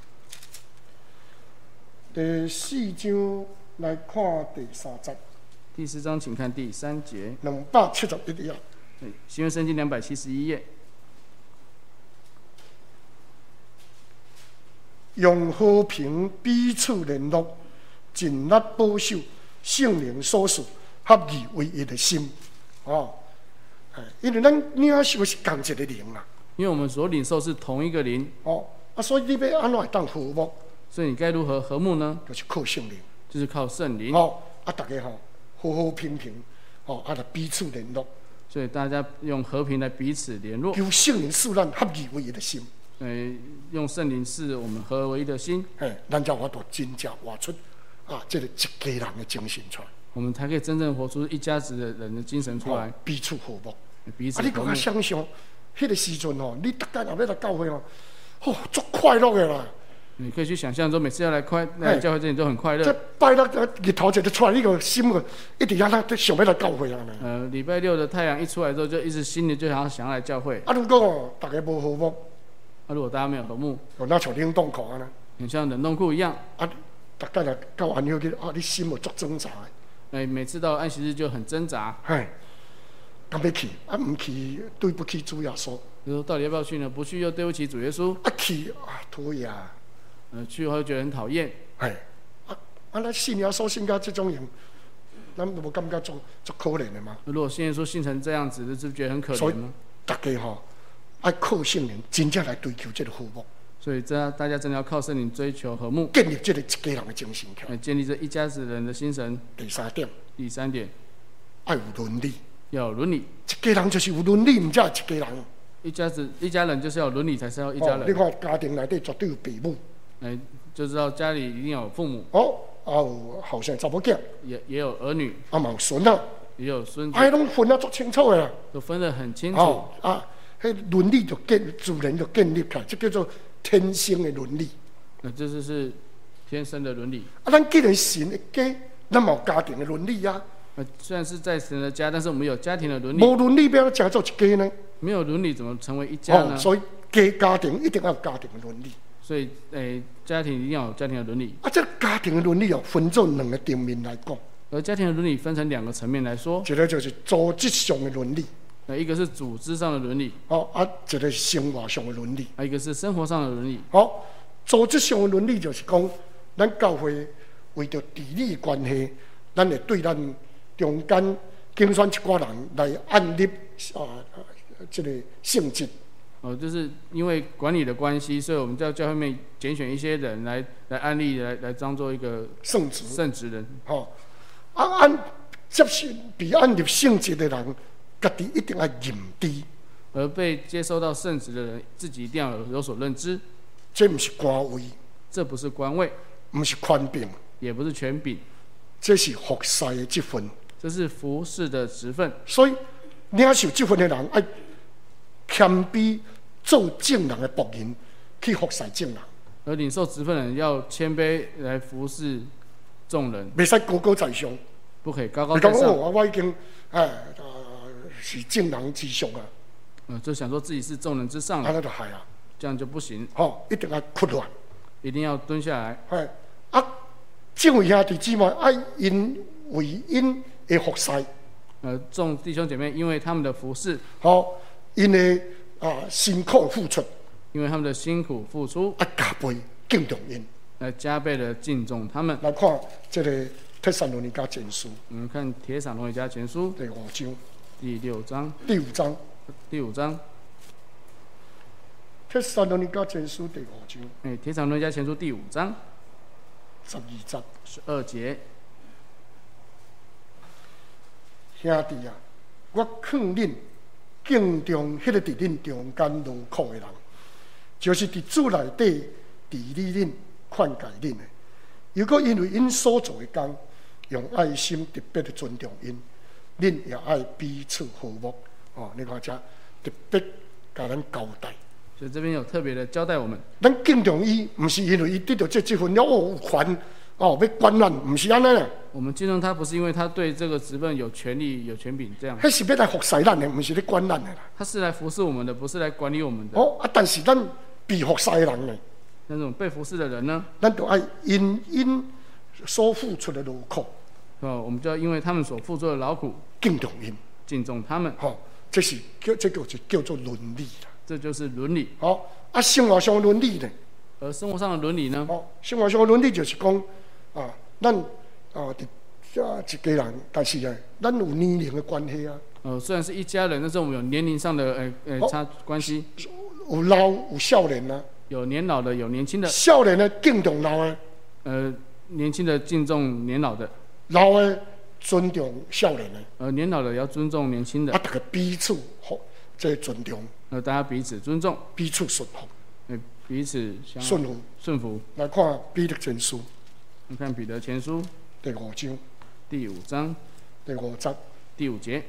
第四章来看第三节。 第四章，请看第三节。 两百七十一页。 对，新约圣经两百七十一页。 用和平彼此联络，尽力保守圣灵所赐合而为一的心。哦，因为咱领受是同一个灵啊。 因为我们所领受是同一个灵。 哦，啊，所以你要安怎会当和睦？ 所以你该如何和睦呢？ 就是靠圣灵。 就是靠圣灵。 哦，啊，大家吼和和平平，哦，啊，就彼此联络。 所以大家用和平来彼此联络。 求圣灵使咱合而为一的心。 呃，用圣灵是我们合而为一的心。 哎，咱才有法度真正活出啊，这个一家人的精神出来。 我们才可以真正活出一家子的人的精神出来。 哦、彼此和睦。 彼此和睦。 啊，你更加想象，迄个时阵哦，你逐天后尾来教会哦，哦，足快乐的啦。 你可以去想象，说每次要来快来教会这里都很快乐。 这拜六日头一日出来，你个心个一直遐咱想要来教会啊呢。 呃，礼拜六的太阳一出来之后，就一直心里就想要想要来教会。 啊，如果哦，大家无和睦， 啊，如果大家没有和睦， 哦，那像冷冻库啊呢， 很像冷冻库一样。 啊，逐天来到安休日，啊，你心有足挣扎的。 哎，每次到安息日就很挣扎。 哎，敢要去？啊，唔去，对不起主耶稣。 你说到底要不要去呢？不去又对不起主耶稣。 啊去啊，讨厌。 呃，去后就觉得很讨厌。 哎，啊啊，咱信耶稣信到这种人，咱无感觉足足可怜的吗？ 如果信耶稣信成这样子，是不是觉得很可怜吗？ 大家吼，爱靠圣灵，真正来追求这个和睦。 所以，这大家真的要靠圣灵追求和睦， 建立这个一家人的精神条， 建立这一家子人的精神。 第三点， 第三点， 爱有伦理， 要有伦理。 一家人就是有伦理，唔才一家人。 一家子一家人就是要有伦理，才是要一家人。 哦、你看家庭内底绝对有父母。 哎，就知道家里一定要有父母。 哦，啊有后生查某囝， 也也有儿女， 啊嘛有孙仔， 也有孙子， 哎，拢分得足清楚的啦， 都分得很清楚。 哦啊，迄伦理就建自然就建立起来，这叫做天生的伦理。 那这就是天生的伦理。 啊，咱既然神的家，咱嘛有家庭的伦理啊。 呃，虽然是在神的家，但是我们有家庭的伦理。 无伦理，要怎么做一家呢？ 没有伦理，怎么成为一家呢？ 哦，所以家家庭一定要有家庭的伦理。 所以，诶，家庭一定要有家庭的伦理。 啊，这家庭的伦理哦，分做两个层面来讲。 而家庭的伦理分成两个层面来说， 一个就是组织上的伦理， 呃，一个是组织上的伦理， 哦啊，一个是生活上的伦理， 啊，一个是生活上的伦理。 好、哦，组织上的伦理就是讲，咱教会为着地理关系，咱会对咱中间竞选一寡人来按立啊，这个性质。 哦，就是因为管理的关系，所以我们在教会里面拣选一些人来来安立，来来当做一个圣职圣职人。 哦，啊按接受被按立圣职的人，家己一定要认知。 而被接收到圣职的人，自己一定要有有所认知。 这不是官位， 这不是官位， 不是权柄， 也不是权柄， 这是服侍的职分。 这是服侍的职分。 所以领受职分的人，爱谦卑做正人的仆人，去服侍正人。 而领受职分的人要谦卑来服侍众人， 袂使高高在上， 不可以高高在上。 哦，我已经哎、呃、是正人之上啊。 嗯，就想说自己是众人之上了， 那就害啊， 这样就不行。 哦，一定要屈软， 一定要蹲下来。 哎，啊，这位兄弟姊妹爱因为因的服侍， 呃，众弟兄姐妹，因为他们的服侍， 好，因的啊辛苦付出， 因为他们的辛苦付出， 啊加倍敬重因， 来加倍的敬重他们。 来看这个《帖撒罗尼迦前书》， 我们看《帖撒罗尼迦前书》 第五章， 第六章， 第五章， 第五章，《 帖撒罗尼迦前书》第五章， 哎，《帖撒罗尼迦前书》第五章， 十二节， 十二节。 兄弟啊，我劝恁敬重迄个伫恁中间劳苦的人，就是伫主内底治理恁、劝戒恁的。如果因为因所做的工，用爱心特别的尊重因，恁也爱彼此和睦。哦，你看这特别甲咱交代。 所以这边有特别的交代我们， 咱敬重伊，毋是因为伊得到这这份了哦有权哦要管咱，毋是安尼啦。 我们敬重他，不是因为他对这个职分有权利、有权柄这样， 迄是要来服侍咱的，毋是咧管咱的啦。 他是来服侍我们的，不是来管理我们的。 哦啊，但是咱被服侍的人呢， 那种被服侍的人呢， 咱就爱因因所付出的劳苦， 哦，我们就要因为他们所付出的劳苦， 敬重因， 敬重他们。 吼、哦，这是叫这个就叫做伦理啦。 这就是伦理。 好、哦，啊，生活上的伦理呢？ 而生活上的伦理呢？ 哦，生活上的伦理就是讲啊，咱啊，啊一家人，但是呢，咱有年龄的关系啊。 呃，虽然是一家人，但是我们有年龄上的呃呃差关系。 有老有少年啊。 有年老的，有年轻的。 少年的敬重老的。 呃，年轻的敬重年老的。 老的尊重少年的。 呃，年老的也要尊重年轻的。 啊，大家彼此互这尊重。 呃，大家彼此尊重。 彼此顺服。 呃，彼此相顺服。 顺服。 来看彼得前书。 你看彼得前书第五章。 第五章。 第五节。 第五节。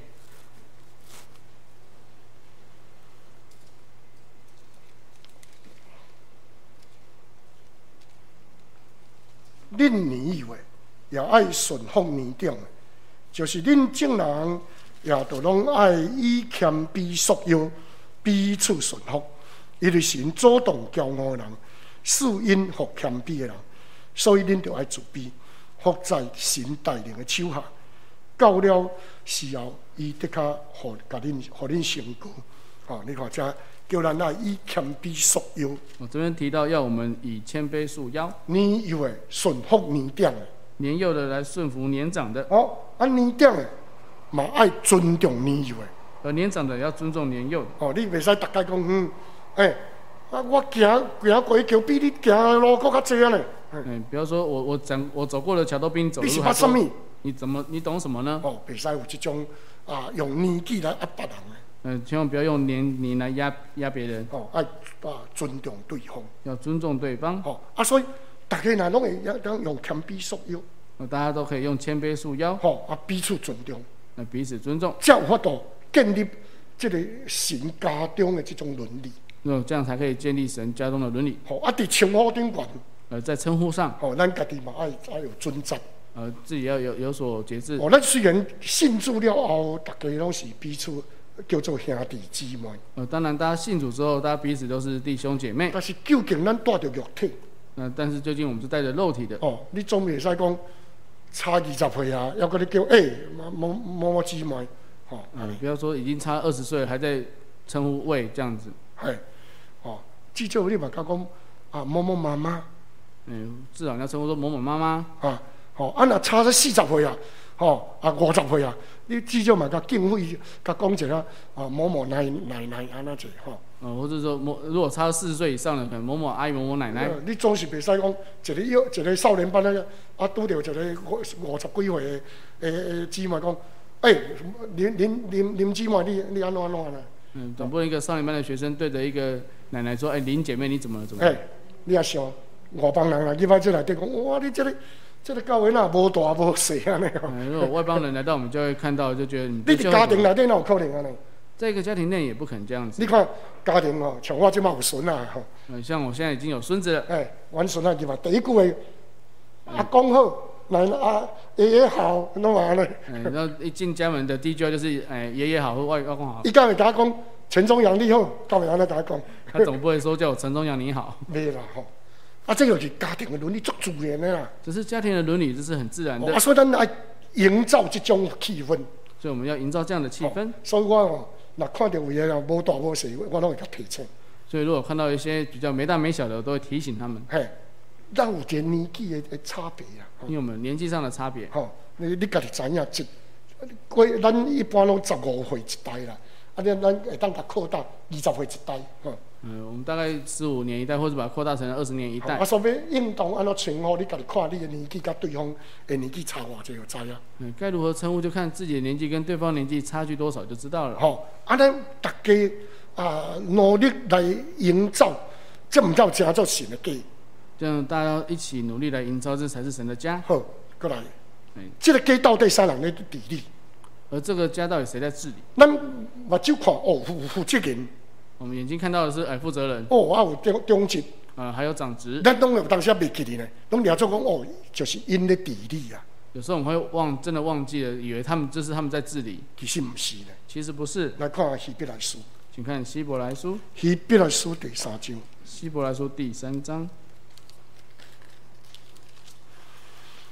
恁年以为也爱顺服年长的，就是恁众人也都拢爱以谦卑束腰，彼此顺服。因为神主动骄傲的人，是因服谦卑的人，所以恁就爱自卑，服在神带领的手下。到了时候，伊的确互甲恁互恁成功。哦，你看这叫咱爱以谦卑束腰。 我这边提到要我们以谦卑束腰。 年幼的顺服年长的， 年幼的来顺服年长的。 哦，啊年长的嘛爱尊重年幼的。 而年长的要尊重年幼的。 哦，你袂使大家讲，嗯，哎、欸，啊我行行过桥比你行的路搁较济呢。 嗯，比方说我我讲我走过的桥都比你走路还多。 你是怕什么？ 你怎么你懂什么呢？ 哦，袂使有这种啊用年纪来压别人的。 嗯，千万不要用年龄来压压别人。 哦，爱啊尊重对方。 要尊重对方。 哦，啊，所以大家若拢会用用谦卑束腰。 呃，大家都可以用谦卑束腰。 哦，啊，彼此尊重。 那彼此尊重。 才有法度建立这个神家中的这种伦理。 嗯，这样才可以建立神家中的伦理。 哦，啊，伫称呼顶悬。 呃，在称呼上。 哦，咱家己嘛爱爱有尊责。 呃，自己要有有所节制。 哦，咱虽然信主了后，大家拢是彼此叫做兄弟姊妹。 呃，当然，大家信主之后，大家彼此都是弟兄姐妹。 但是究竟咱带着肉体。 呃，但是究竟我们是带着肉体的。 哦，你总袂使讲差二十岁啊，要搁你叫哎某某某姊妹。哦， 嗯，不要说已经差二十岁还在称呼喂这样子。 哎，哦，至少你嘛讲讲啊某某妈妈。 嗯，至少你要称呼说某某妈妈。 啊。哦，啊，若差咗四十岁啊，哦，啊五十岁啊，你至少嘛甲敬畏，甲讲一下啊，某某奶奶奶安那者吼。 呃，或者说某如果差四十岁以上的，可能某某阿姨、某某奶奶。 你总是袂使讲一个幼一个少年班咧，啊拄着一个五五十几岁的诶诶姊妹讲，诶、欸，林林林林姊妹，你你安怎安怎啦？ 嗯，总不能一个少年班的学生对着一个奶奶说：“哎、欸，林姐妹，你怎么了？怎么了？” 哎、欸，你也想外邦人来入来这内底讲，哇，你这个。这个教会哪无大无小安尼哦。 如果外邦人来到，我们就会看到，就觉得你。 你伫家庭内底哪有可能安尼？ 在一个家庭内也不可能这样子。 你看家庭哦，像我即马有孙啊吼。 嗯，像我现在已经有孙子了。 哎、欸，阮孙仔入来第一句话，阿公好，奶奶啊爷爷好，弄完了。 嗯，然后一进家门的第一句话就是哎爷爷好或外外公好。 伊敢会甲讲陈忠阳你好，敢会安尼甲讲？ 他总不会说叫我陈忠阳你好。 袂啦吼。啊，这就是家庭的伦理足自然的啦。 这是家庭的伦理，这是很自然的。 哦、啊，所以咱来营造这种气氛。 所以我们要营造这样的气氛。 哦、所以我哦，若看到有个人无大无小，我拢会甲提醒。 所以如果看到一些比较没大没小的，我都会提醒他们。 嘿，咱有一个年纪的差别啊。 因为我们年纪上的差别。 吼、哦，你你家己知影，一过咱一般拢十五岁一代啦，啊，咱咱会当甲扩大二十岁一代，吼、哦。 嗯，我们大概十五年一代，或者把它扩大成二十年一代。 啊，所以应当安怎称呼，你家己看你的年纪甲对方的年纪差偌济就知影。 嗯，该如何称呼，就看自己的年纪跟对方年纪差距多少就知道了。 吼、哦，啊，咱大家啊努力来营造，这唔叫真做神的家。 这样大家一起努力来营造，这才是神的家。 好，过来， 嗯， 这个家到底啥人在治理？ 而这个家到底谁在治理？ 咱目睭看哦，负负责人。 我们眼睛看到的是哎负责人。 哦，啊有中中职。 呃，还有长职。 咱拢有当时袂记哩呢，拢了做讲哦，就是因咧治理啊。 有时候我们会忘，真的忘记了，以为他们这是他们在治理。 其实唔是呢。 其实不是。 来看希伯来书。 请看希伯来书。 希伯来书第三章。 希伯来书第三章。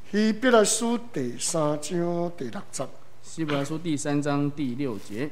希伯来书第三章第六节。 希伯来书第三章第六节。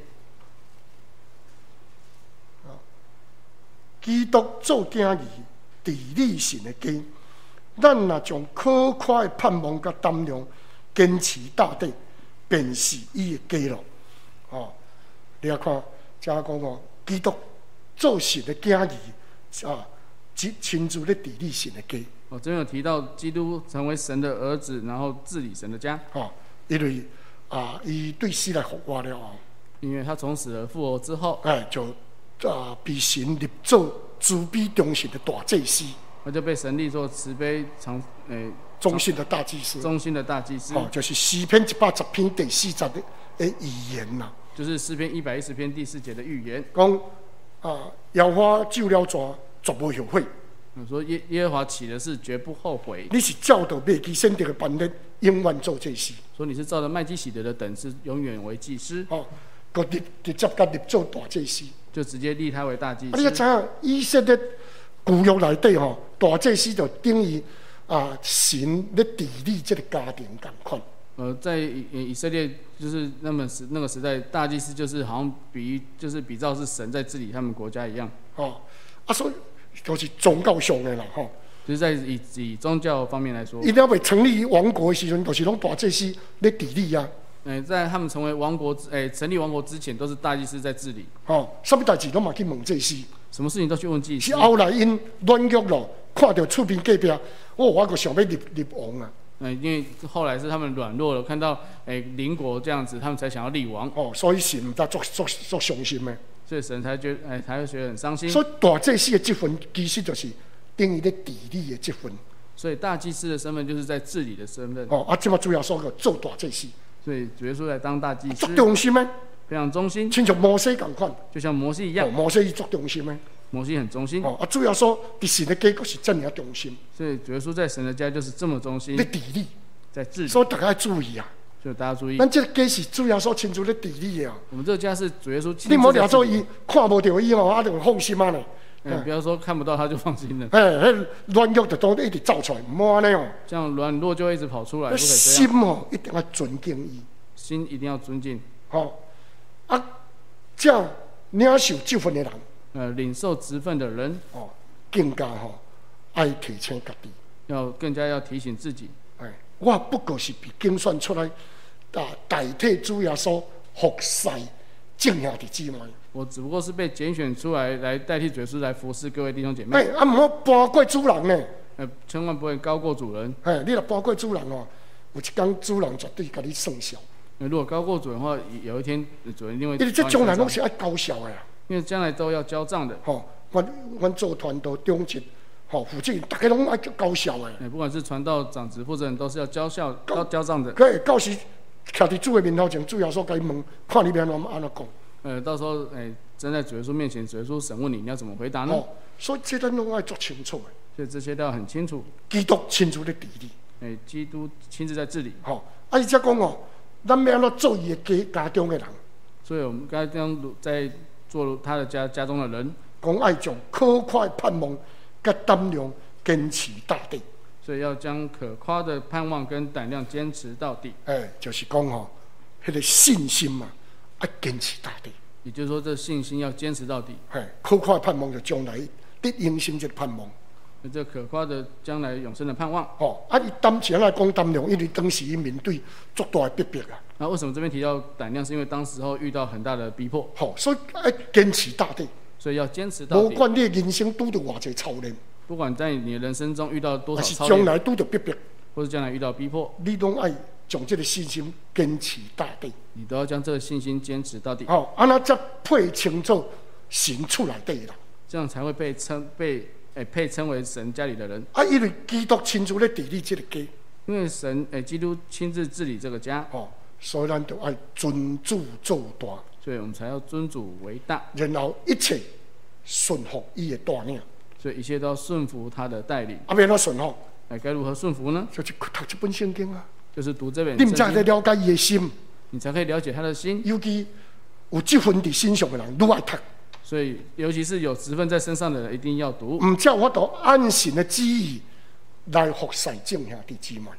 基督做囝儿，治理神的家。咱若将可夸的盼望甲担量坚持到底，便是伊的家咯。哦，你啊看，遮讲哦，基督做神的囝儿啊，亲亲自咧治理神的家。 哦，这边有提到基督成为神的儿子，然后治理神的家。 哦，因为啊，伊对死来复活了后， 因为他从死而复活之后， 哎，就啊被神立做慈悲忠心的大祭司。 他就被神立作慈悲长诶、 忠心的大祭司。 忠心的大祭司。 哦，就是诗篇一百十篇第四节的诶预言呐。 就是诗篇一百一十篇第四节的预言。 讲啊，耶和华救了泉，绝不后悔。 说耶耶和华起的事，绝不后悔。 你是照着麦基洗德的版本，永远做祭司。 说你是照着麦基洗德的等次，永远为祭司。 哦，个直直接甲立做大祭司， 就直接立他为大祭司。 啊，你知影以色列旧约内底吼，大祭司就等于啊神咧治理这个家庭共款。 呃，在以以色列就是那么时那个时代，大祭司就是好像比就是比照是神在治理他们国家一样。 哦，啊，所以就是宗教上的啦，吼。 就是在以以宗教方面来说， 伊了未成立王国的时阵，就是拢大祭司咧治理啊。 诶、呃，在他们成为王国诶、呃、成立王国之前，都是大祭司在治理。 哦，什么代志拢嘛去问祭司。 什么事情都去问祭司。 是后来因软弱咯，看到厝边隔壁，哦，我个想要立立王啊。 嗯、呃，因为后来是他们软弱了，看到诶邻国这样子，他们才想要立王。 哦，所以神唔得作作作伤心的。 所以神才觉诶才会觉得很伤心。 所以大祭司的职分其实就是等于咧治理的职分。 所以大祭司的身份就是在治理的身份。 哦，啊，即马主要说个做大祭司。 所以主耶稣来当大祭司。 足忠心的。 非常忠心。 亲像摩西共款。 就像摩西一样。 哦，摩西伊足忠心的。 摩西很忠心。 哦，啊，主要说伫神的家阁是真尔忠心。 所以主耶稣在神的家就是这么忠心。 咧治理。 在治理。 所以大家要注意啊。 所以大家注意。 咱这个家是主要说亲自咧治理的啊。 我们这个家是主耶稣亲自。 你莫了做伊看无到伊吼，啊，就放心啊呢。 嗯，不要说看不到他就放心了。 哎，迄软弱就当一直走出来，唔好安尼哦。 这样软弱就一直跑出来，不可以这样。 心哦，一定要尊敬伊。 心一定要尊敬。 哦，啊，这样领受职分的人， 呃，领受职分的人， 哦，更加吼爱提醒家己， 要更加要提醒自己。 哎，我不过是被竞选出来，啊，代替主耶稣服侍正兄弟姊妹。 我只不过是被拣选出来，来代替主耶稣来服侍各位弟兄姐妹。 哎，啊，唔好搬过主人呢。 呃，千万不会高过主人。 哎，你若搬过主人哦，有一天主人绝对甲你算账。 如果高过主人的话，有一天主人一定会。 因为这将来拢是爱交销的呀。 因为将来都要交账的。 吼、哦，阮阮做传道中职，吼、哦，负责大家拢爱交销的。 哎，不管是传道长职负责人，都是要交效、交交账的。 可以到时徛伫主的面头前，主要说甲伊问，看你要安怎安怎讲。 呃，到时候哎，站在主耶稣面前，主耶稣审问你，你要怎么回答呢？ 哦，所以这咱拢爱做清楚的。 所以这些都要很清楚。 基督亲自咧治理。 哎，基督亲自在治理。 吼、哦，啊，伊则讲哦，咱要安怎做伊的家家中的人。 所以我们刚才这样在做他的家家中的人， 讲爱将可快盼望甲胆量坚持到底。 所以要将可夸的盼望跟胆量坚持到底。 哎，就是讲哦，迄、那个信心嘛，要坚持到底。 也就是说，这信心要坚持到底。 哎，可快盼望就将来得永生这个盼望。 这可夸的将来永生的盼望。 哦，啊，伊当时来讲胆量，因为当时伊面对足大的逼迫啊。 那为什么这边提到胆量？是因为当时候遇到很大的逼迫。 好、哦，所以要坚持到底。 所以要坚持到底。 不管你的人生拄到偌济操练， 不管在你的人生中遇到多少操练，还是将来拄到逼迫， 或是将来遇到逼迫， 你拢爱将这个信心坚持到底。 你都要将这个信心坚持到底。 好、哦，安那才配称作神出来的人。 这样才会被称被。哎，配称为神家里的人啊，因为基督亲自咧治理这个家， 因为神哎，基督亲自治理这个家， 哦，所以咱就爱尊主做大， 所以我们才要尊主为大， 然后一切顺服伊的带领， 所以一切都要顺服他的带领。 啊，要怎顺服？ 哎，该如何顺服呢？ 就去读这本圣经啊， 就是读这本圣经，你才才了解伊的心， 你才可以了解他的心。 尤其有这份伫身上的人，愈爱读。 所以，尤其是有职分在身上的人，一定要读。 唔叫我都按神的旨意来服侍正兄弟姊妹。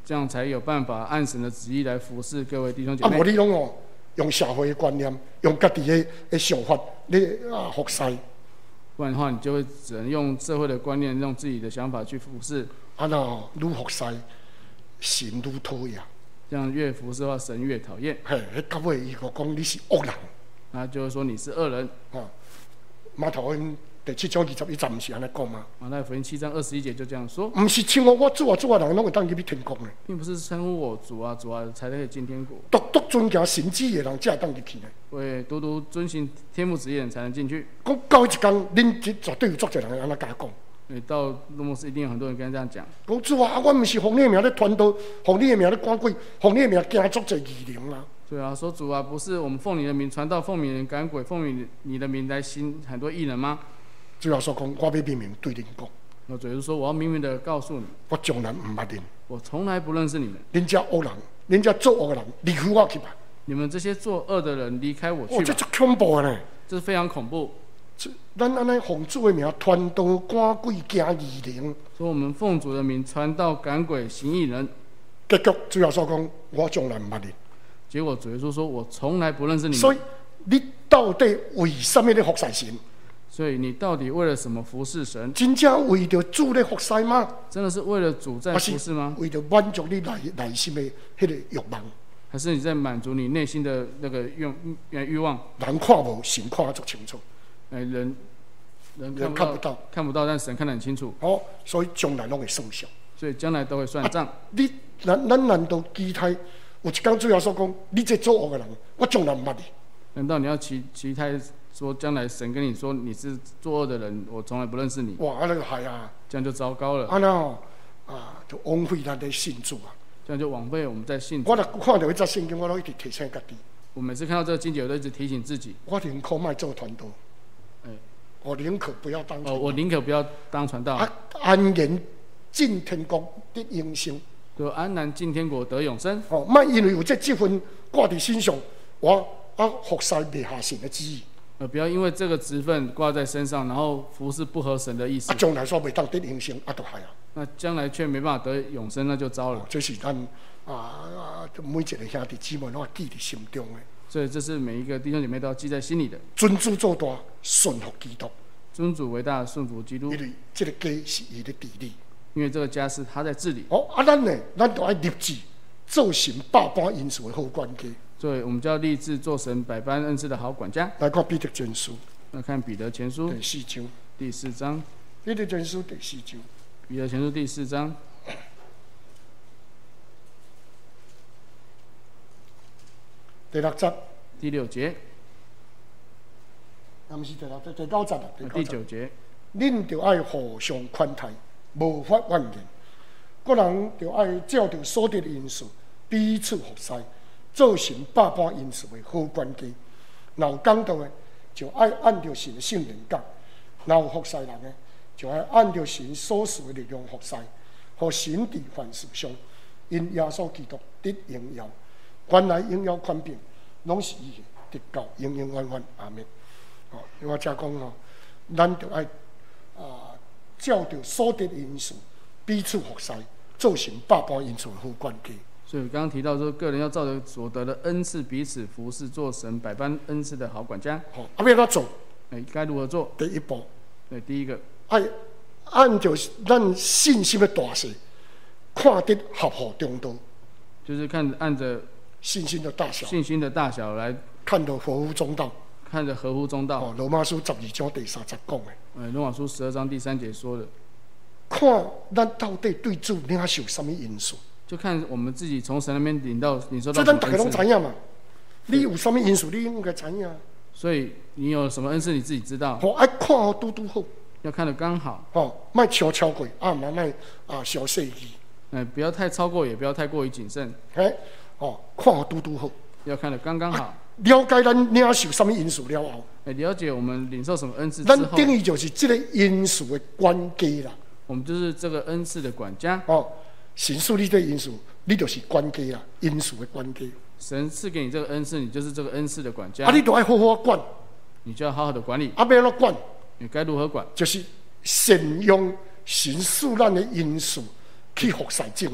这样才有办法按神的旨意来服侍各位弟兄姐啊， 妹。 无你拢哦，用社会的观念，用家己的的想法，你啊服侍， 不然的话，你就会只能用社会的观念，用自己的想法去服侍。 啊那哦，愈服侍，神愈讨厌。 这样越服侍的话，神越讨厌。 嘿，迄到尾伊个讲你是恶人， 那就是说你是恶人。 啊，马太福音第七章二十一节毋是安尼讲吗？ 马太福音七章二十一节就这样说， 毋是称呼我主啊主啊，人拢会当入去天国呢。 并不是称呼我主啊主啊才可以进天国， 独独遵行神旨的人才会当入去呢。 为独独遵行天父旨意的人才能进去。 讲到一天，恁绝绝对有足侪人会安尼甲我讲。 所以到落幕时，一定有很多人跟他这样讲。 讲主啊，我毋是奉你的名咧传道，奉你的名咧赶鬼，奉你的名行足侪异能啊！ 对啊，说主啊，不是我们奉你的名传道，奉你的名赶鬼，奉你你的名来行很多异能吗？ 主要说讲，我要明明对恁讲， 我主耶稣说，我要明明的告诉你， 我从来毋捌恁， 我从来不认识你们， 恁遮恶人，恁遮作恶的人，离开我去吧！ 你们这些作恶的人，离开我哦， 去吧！ 这足恐怖的呢！ 这是非常恐怖。 这咱安尼奉主的名传道赶鬼行异能， 说我们奉主的名传道赶鬼行异能， 结局主要说讲，我从来毋捌恁。 结果主耶稣说，我从来不认识你们。 所以你到底为什么咧服侍神？ 所以你到底为了什么服侍神？ 真正为着主咧服侍吗？ 真的是为了主在服侍吗？ 为着满足你内内心的迄个欲望？ 还是你在满足你内心的那个愿欲望？ 人看无，神看得足清楚。 哎，人人人看不到， 看不到， 看不到，但神看得很清楚。 哦，所以将来拢会算账。 所以将来都会算账。 啊、你咱咱难道期待有一天主要说讲，你这作恶的人，我将来毋捌你？ 难道你要期期待说将来神跟你说你是作恶的人，我从来不认识你？ 哇，安尼就害啊！ 这样就糟糕了。 安那哦，啊，就枉费咱的信主啊！ 这样就枉费我们在信主。 我若看到迄则圣经，我都一直提醒家己。 我每次看到这个经节，我都一直提醒自己。 我宁可卖做传道。 哎， 我宁可不要当传道。 哦，我宁可不要当传道。 啊，安然进天国得永生。 就安然进天国得永生。 哦，莫因为有这积分挂在身上，我啊服侍未下神的旨意。 呃，不要因为这个职分挂在身上，然后服侍不合神的意思。 啊，将来说未当得永生，啊，就害啊！ 那将来却没办法得永生，那就糟了。 哦、这是咱啊啊，每一个兄弟姊妹拢要记在心中的。 所以这是每一个弟兄姐妹都要记在心里的。 尊主做大，顺服基督。 尊主为大，顺服基督。 因为这个家是伊的治理。 因为这个家是他在治理。 哦，啊，咱呢，咱就要立志做神百般恩赐的好管家。 所以我们就要立志做神百般恩赐的好管家。 来看彼得前书。 来看彼得前书第四章。 第四章。 彼得前书第四章。 彼得前书第四章。 第六节。 第六节。 啊，毋是第六节，第九节啊。 第九节。 恁就爱互相宽待，无法怨言。个人就爱照着所得的因素彼此服侍，做神百般恩赐的好管家。若有讲道的，就爱按照神的圣灵讲；若有服侍人的，就爱按照神所赐的力量服侍，互神伫凡事上因耶稣基督得荣耀。原来荣耀权柄，拢是伊的，直到永永远远。阿门。哦，我才讲哦，咱就爱。啊，照着所得的因素彼此服侍，做成百般恩赐的好管家。 所以刚刚提到说，个人要照着所得的恩赐彼此服侍，做神百般恩赐的好管家。 好、哦，啊，要怎做？ 哎，该如何做？ 第一步， 对，第一个， 爱按照咱信心的大小，看得合乎中道， 就是看按着信心的大小， 信心的大小来看到合乎中道。 看着合乎中道。 哦，罗马书十二章第三节讲的。 呃，罗马书十二章第三节说的， 看咱到底对主领受什么因素， 就看我们自己从神那边领到领受到这什么恩赐。 咱大家拢知影嘛。你有什么因素，你应该知影。 所以你有什么恩赐，你自己知道。 好、哦，爱看好拄拄好。 要看得刚好。 哦，莫超超过，啊，莫莫啊小细意。 哎，不要太超过，也不要太过于谨慎。 哎，哦，看好拄拄好。 要看得刚刚好。 啊了解咱领受什么因素了后， 哎，了解我们领受什么恩赐之咱后， 等于就是这个因素的管家啦。 我们就是这个恩赐的管家。 哦，神赐你这个因素，你就是管家啦，因素的管家。 神赐给你这个恩赐，你就是这个恩赐的管家。 啊，你都要好好管， 你就要好好的管理。 啊，要怎管？ 你该如何管？ 就是善用神赐咱的因素去服侍众人。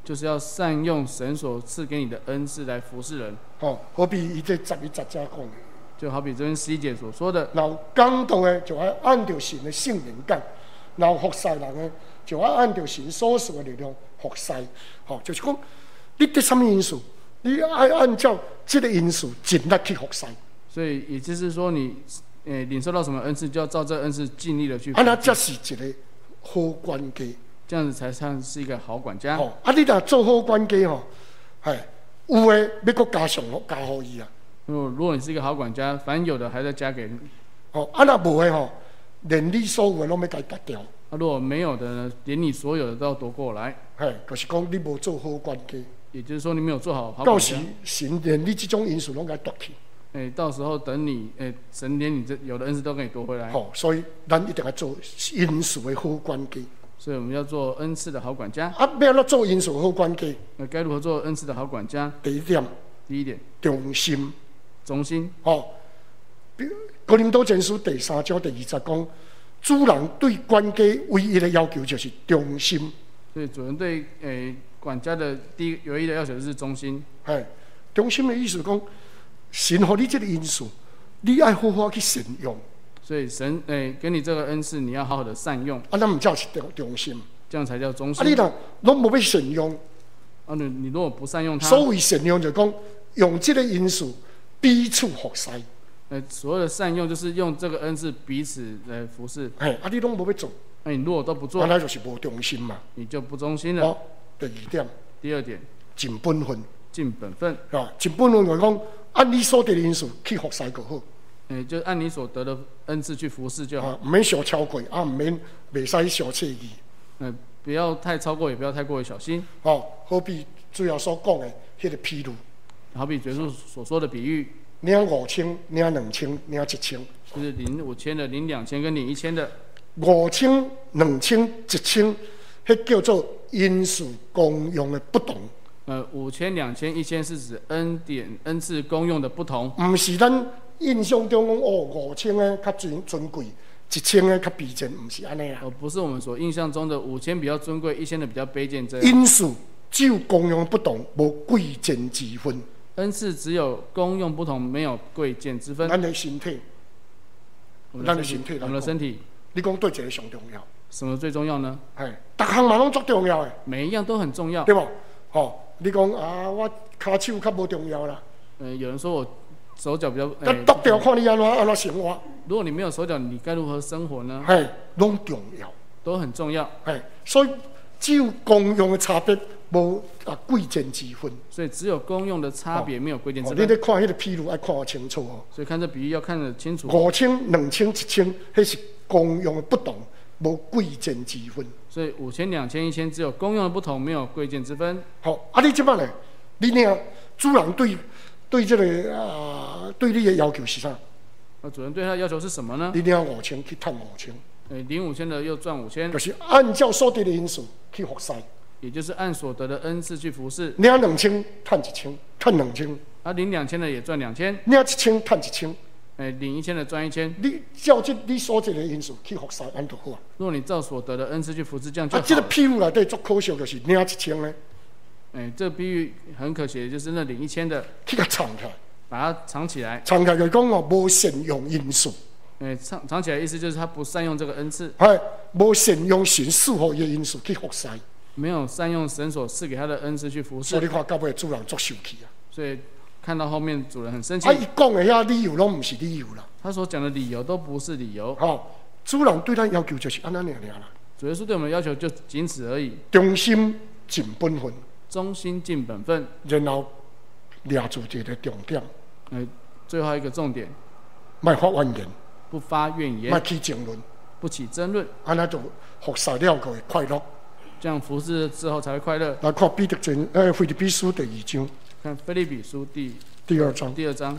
就是要善用神所赐给你的恩赐来服侍人。 哦，好比伊这十一十家讲的， 就好比这边十一节所说的， 然后感动的就要按照神的圣灵讲，然后服侍人的就要按照神所赐的力量服侍。哦，就是讲你得什么因素，你爱按照这个因素尽力去服侍。 所以也就是说你，诶、领受到什么恩赐，就要照这恩赐尽力的去服侍。 啊，那这是一个好管家。 这样子才算是一个好管家。 哦，啊，你若做好管家吼，哎，有诶要搁加上加互伊啊。 如果如果你是一个好管家，凡有的还在加给你。 哦，啊，若无诶吼，连你所有诶拢要甲伊拔掉。 啊，如果没有的呢，连你所有的都要夺过来。 嘿，就是讲你无做好管家。 也就是说，你没有做好好到时管家。 神连你这种因素拢甲伊夺去。 诶、到时候等你，诶、神连你这有的恩赐都给你夺回来。 哦，所以咱一定要做因素诶好管家。 所以我们要做恩赐的好管家。 啊，要安怎做因素好管家？ 那该如何做恩赐的好管家？ 第一点， 第一点， 忠心。 忠心。 哦，哥林多前书第三章第二十讲，主人对管家唯一的要求就是忠心。 所以主人对诶、管家的第一唯一的要求就是忠心。 哎，忠心的意思讲，神给你这个因素，你爱好好去善用。 所以神诶、给你这个恩赐，你要好好的善用。 啊，咱唔叫是忠忠心。 这样才叫忠啊， 心。 你若拢无要善用， 啊，你你如果不善用它， 所谓善用就讲用这个因素彼此服侍。 呃，所谓的善用就是用这个恩赐彼此来服侍。 哎，啊，你拢无要做， 那、你如果都不做， 啊，那就是无忠心嘛。 你就不忠心了。 好，第二点， 第二点， 尽本分。 尽本分。 啊，尽本分就讲按你所得的因素去服侍就好。 诶、就按你所得的恩赐去服侍就好。 啊，唔免小超过，啊，唔免袂使小切意。 嗯、不要太超过，也不要太过于小心。 哦，好比最后所讲的迄个譬如， 好比结束所说的比喻， 领五千，领两千，领一千。 就是领五千的、领两千跟领一千的。 五千、两千、一千，迄叫做因素功用的不同。 呃，五千、两千、一千是指恩典、恩赐功用的不同， 唔是咱印象中讲哦，五千的较尊尊贵，一千的较卑贱，唔是安尼啊。 而不是我们所印象中的五千比较尊贵，一千的比较卑贱这样。 因素只有功用不同，无贵贱之分。 恩赐只有功用不同，没有贵贱之分。 咱的身体， 我们咱的的身体， 身体来讲我们的身体， 你讲对一个上重要？ 什么最重要呢？ 哎，逐项嘛拢足重要的， 每一样都很重要。 对无？哦，你讲啊，我骹手较无重要啦， 呃，有人说我手脚比较， 那剁掉看你安怎安怎生活， 如果你没有手脚，你该如何生活呢？ 哎，拢重要， 都很重要。 哎，所以只有功用的差别，无啊贵贱之分。 所以只有功用的差别，没有贵贱之哦， 分。 你咧看迄个譬如，爱看得清楚哦。 所以看这比喻要看得清楚。 五千、两千、一千，迄是功用的不同，无贵贱之分。 所以五千、两千、一千，只有功用的不同，没有贵贱之分。 好，啊，你即摆呢？你领主人对对这个啊，对你的要求是啥？ 那主人对他的要求是什么呢？ 你领五千去赚五千， 呃，领五千的又赚五千就，是按照所得的因素去服侍。 也就是按所得的恩赐去服侍。 领两千赚一千，赚两千； 啊，领两千的也赚两千， 领一千赚一千。 哎，领一千的赚一千。 你照这你所得的因素去服侍，安就好啊。 如果你照所得的恩赐去服侍，这样就啊， 好了。 这个譬如内底足可惜，就是领一千呢， 哎，这个比喻很可惜，就是那领一千的， 去甲藏起来， 把它藏起来。 藏起来就讲哦，无善用因素， 哎，藏藏起来的意思就是他不善用这个恩赐， 哎，无善用神赐予伊的因素去服侍， 没有善用神所赐给他的恩赐去服侍， 所以你看到尾主人足生气啊。 所以看到后面主人很生气啊，。伊讲的遐理由拢毋是理由啦， 他所讲的理由都不是理由。 吼、主人对咱要求就是安尼尔尔啦， 主耶稣对我们的要求就仅此而已， 忠心尽本分， 忠心尽本分。 然后抓住一个重点， 哎，最后一个重点， 莫发怨言， 不发怨莫言， 起争论， 不起争论， 安尼就服侍了就会快乐。 这样服侍之后才会快乐。 来看彼得前诶腓立比书第二章看腓立比书第第二章， 第二章，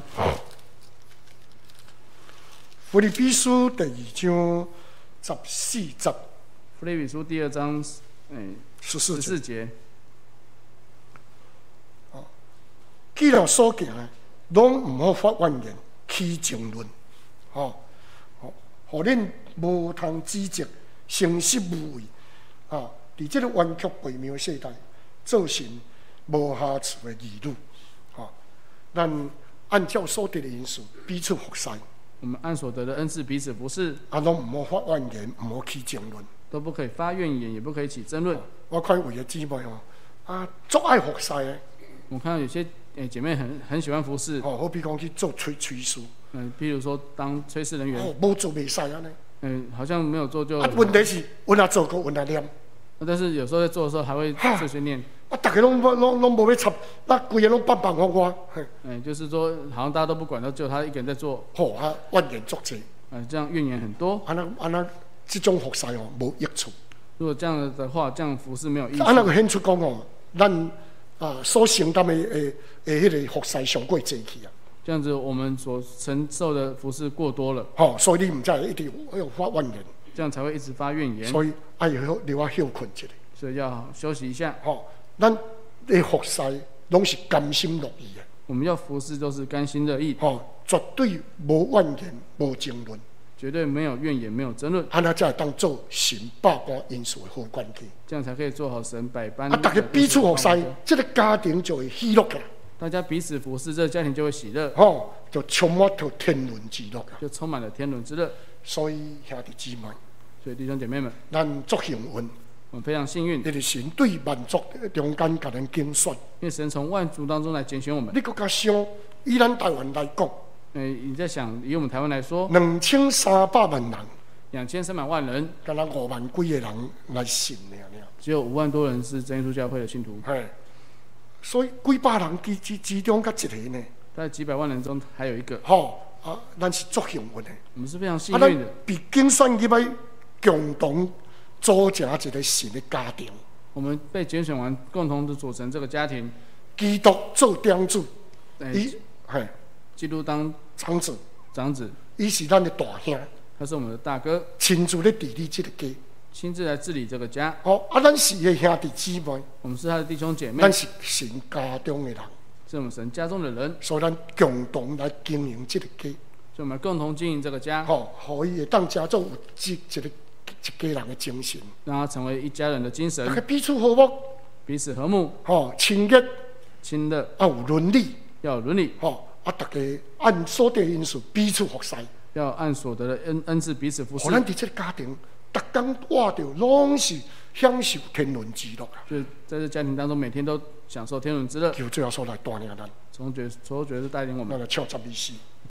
腓立比书第二章十四节腓立比书第二章，哎， 十四节。 十四节。 既然所行的，拢毋好发怨言，起争论，吼、吼，互恁无通指责，诚实无畏，啊！伫即个弯曲悖谬的世代， 做成无瑕疵的儿女。吼、咱按照所得的因素，彼此服侍。 我们按所得的恩赐彼此服侍， 啊，拢唔好发怨言，唔好起争论。 都不可以发怨言，也不可以起争论。 我看有的姊妹哦，啊，足爱服侍的。 我看到有些诶姐妹很很喜欢服侍， 哦，好比讲去做催催事， 嗯，譬如说当炊事人员， 哦，无做袂使安尼。 嗯，好像没有做就。 啊，问题是，阮也做过，阮也念。 但是有时候在做的时候还会碎碎念。 啊，大家拢拢拢无要插，那规个拢帮帮我我。 嗯，就是说好像大家都不管，都只有他一个人在做。 吼、哦、啊，怨言足济。 嗯，这样怨言很多。 安那安那，这种服侍哦，无益处。 如果这样的话，这样服侍没有益处。 安那个显出讲哦，咱啊所承担的诶诶，迄个服侍上过济去啊。 这样子，我们所承受的服侍过多了。 吼、哦，所以你唔再一直要发怨言。 这样才会一直发怨言。 所以爱要留啊休困一下。 所以要休息一下。 吼、哦，咱的服侍拢是甘心乐意的。 我们要服侍都是甘心乐意。 吼、哦，绝对无怨言，无争论。 绝对没有怨言，没有争论， 安那才会当做神百般因素的好关系。 这样才可以做好神百般。 啊，大家彼此服侍，这个家庭就会喜乐起来。 大家彼此服侍，这个家庭就会喜乐。 哦，就充满着天伦之乐， 就充满了天伦之乐。 所以兄弟姊妹， 所以弟兄姐妹们， 咱足幸运， 我们非常幸运， 因为神对万族中间甲咱拣选， 因为神从万族当中来拣选我们。 你搁加想，以咱台湾来讲。 诶，你在想，以我们台湾来说， 两千三百万人， 两千三百万人， 敢若五万几个人来信尔尔， 只有五万多人是真耶稣教会的信徒。 嘿，所以几百人之之之中，甲一个呢， 在几百万人中还有一个。 吼、哦、啊，咱是足幸运的。 我们是非常幸啊，咱运的。 被拣选入来，共同组成一个新的家庭。 我们被拣选完，共同的组成这个家庭。 基督做长子， 伊嘿。 基督当长子， 长子， 伊是咱的大兄， 他是我们的大哥， 亲自咧治理这个家， 亲自来治理这个家。 哦，啊，咱是伊的兄弟姊妹， 我们是他的弟兄姐妹， 咱是神家中的人， 是我们神家中的人， 所以咱共同来经营这个家， 所以我们共同经营这个家， 哦，可以当家做有一一个一家人的精神， 让他成为一家人的精神， 大家彼此和睦， 彼此和睦， 哦，亲热， 亲热， 啊，有伦理， 要有伦理， 哦。啊！大家按所得因素彼此服侍， 要按所得的恩恩赐彼此服侍。 咱伫这个家庭，逐天活着拢是享受天伦之乐啊！ 就是在这家庭当中，每天都享受天伦之乐。 求最后所来带领咱， 从觉所有觉是带领我们。 咱来唱赞美诗。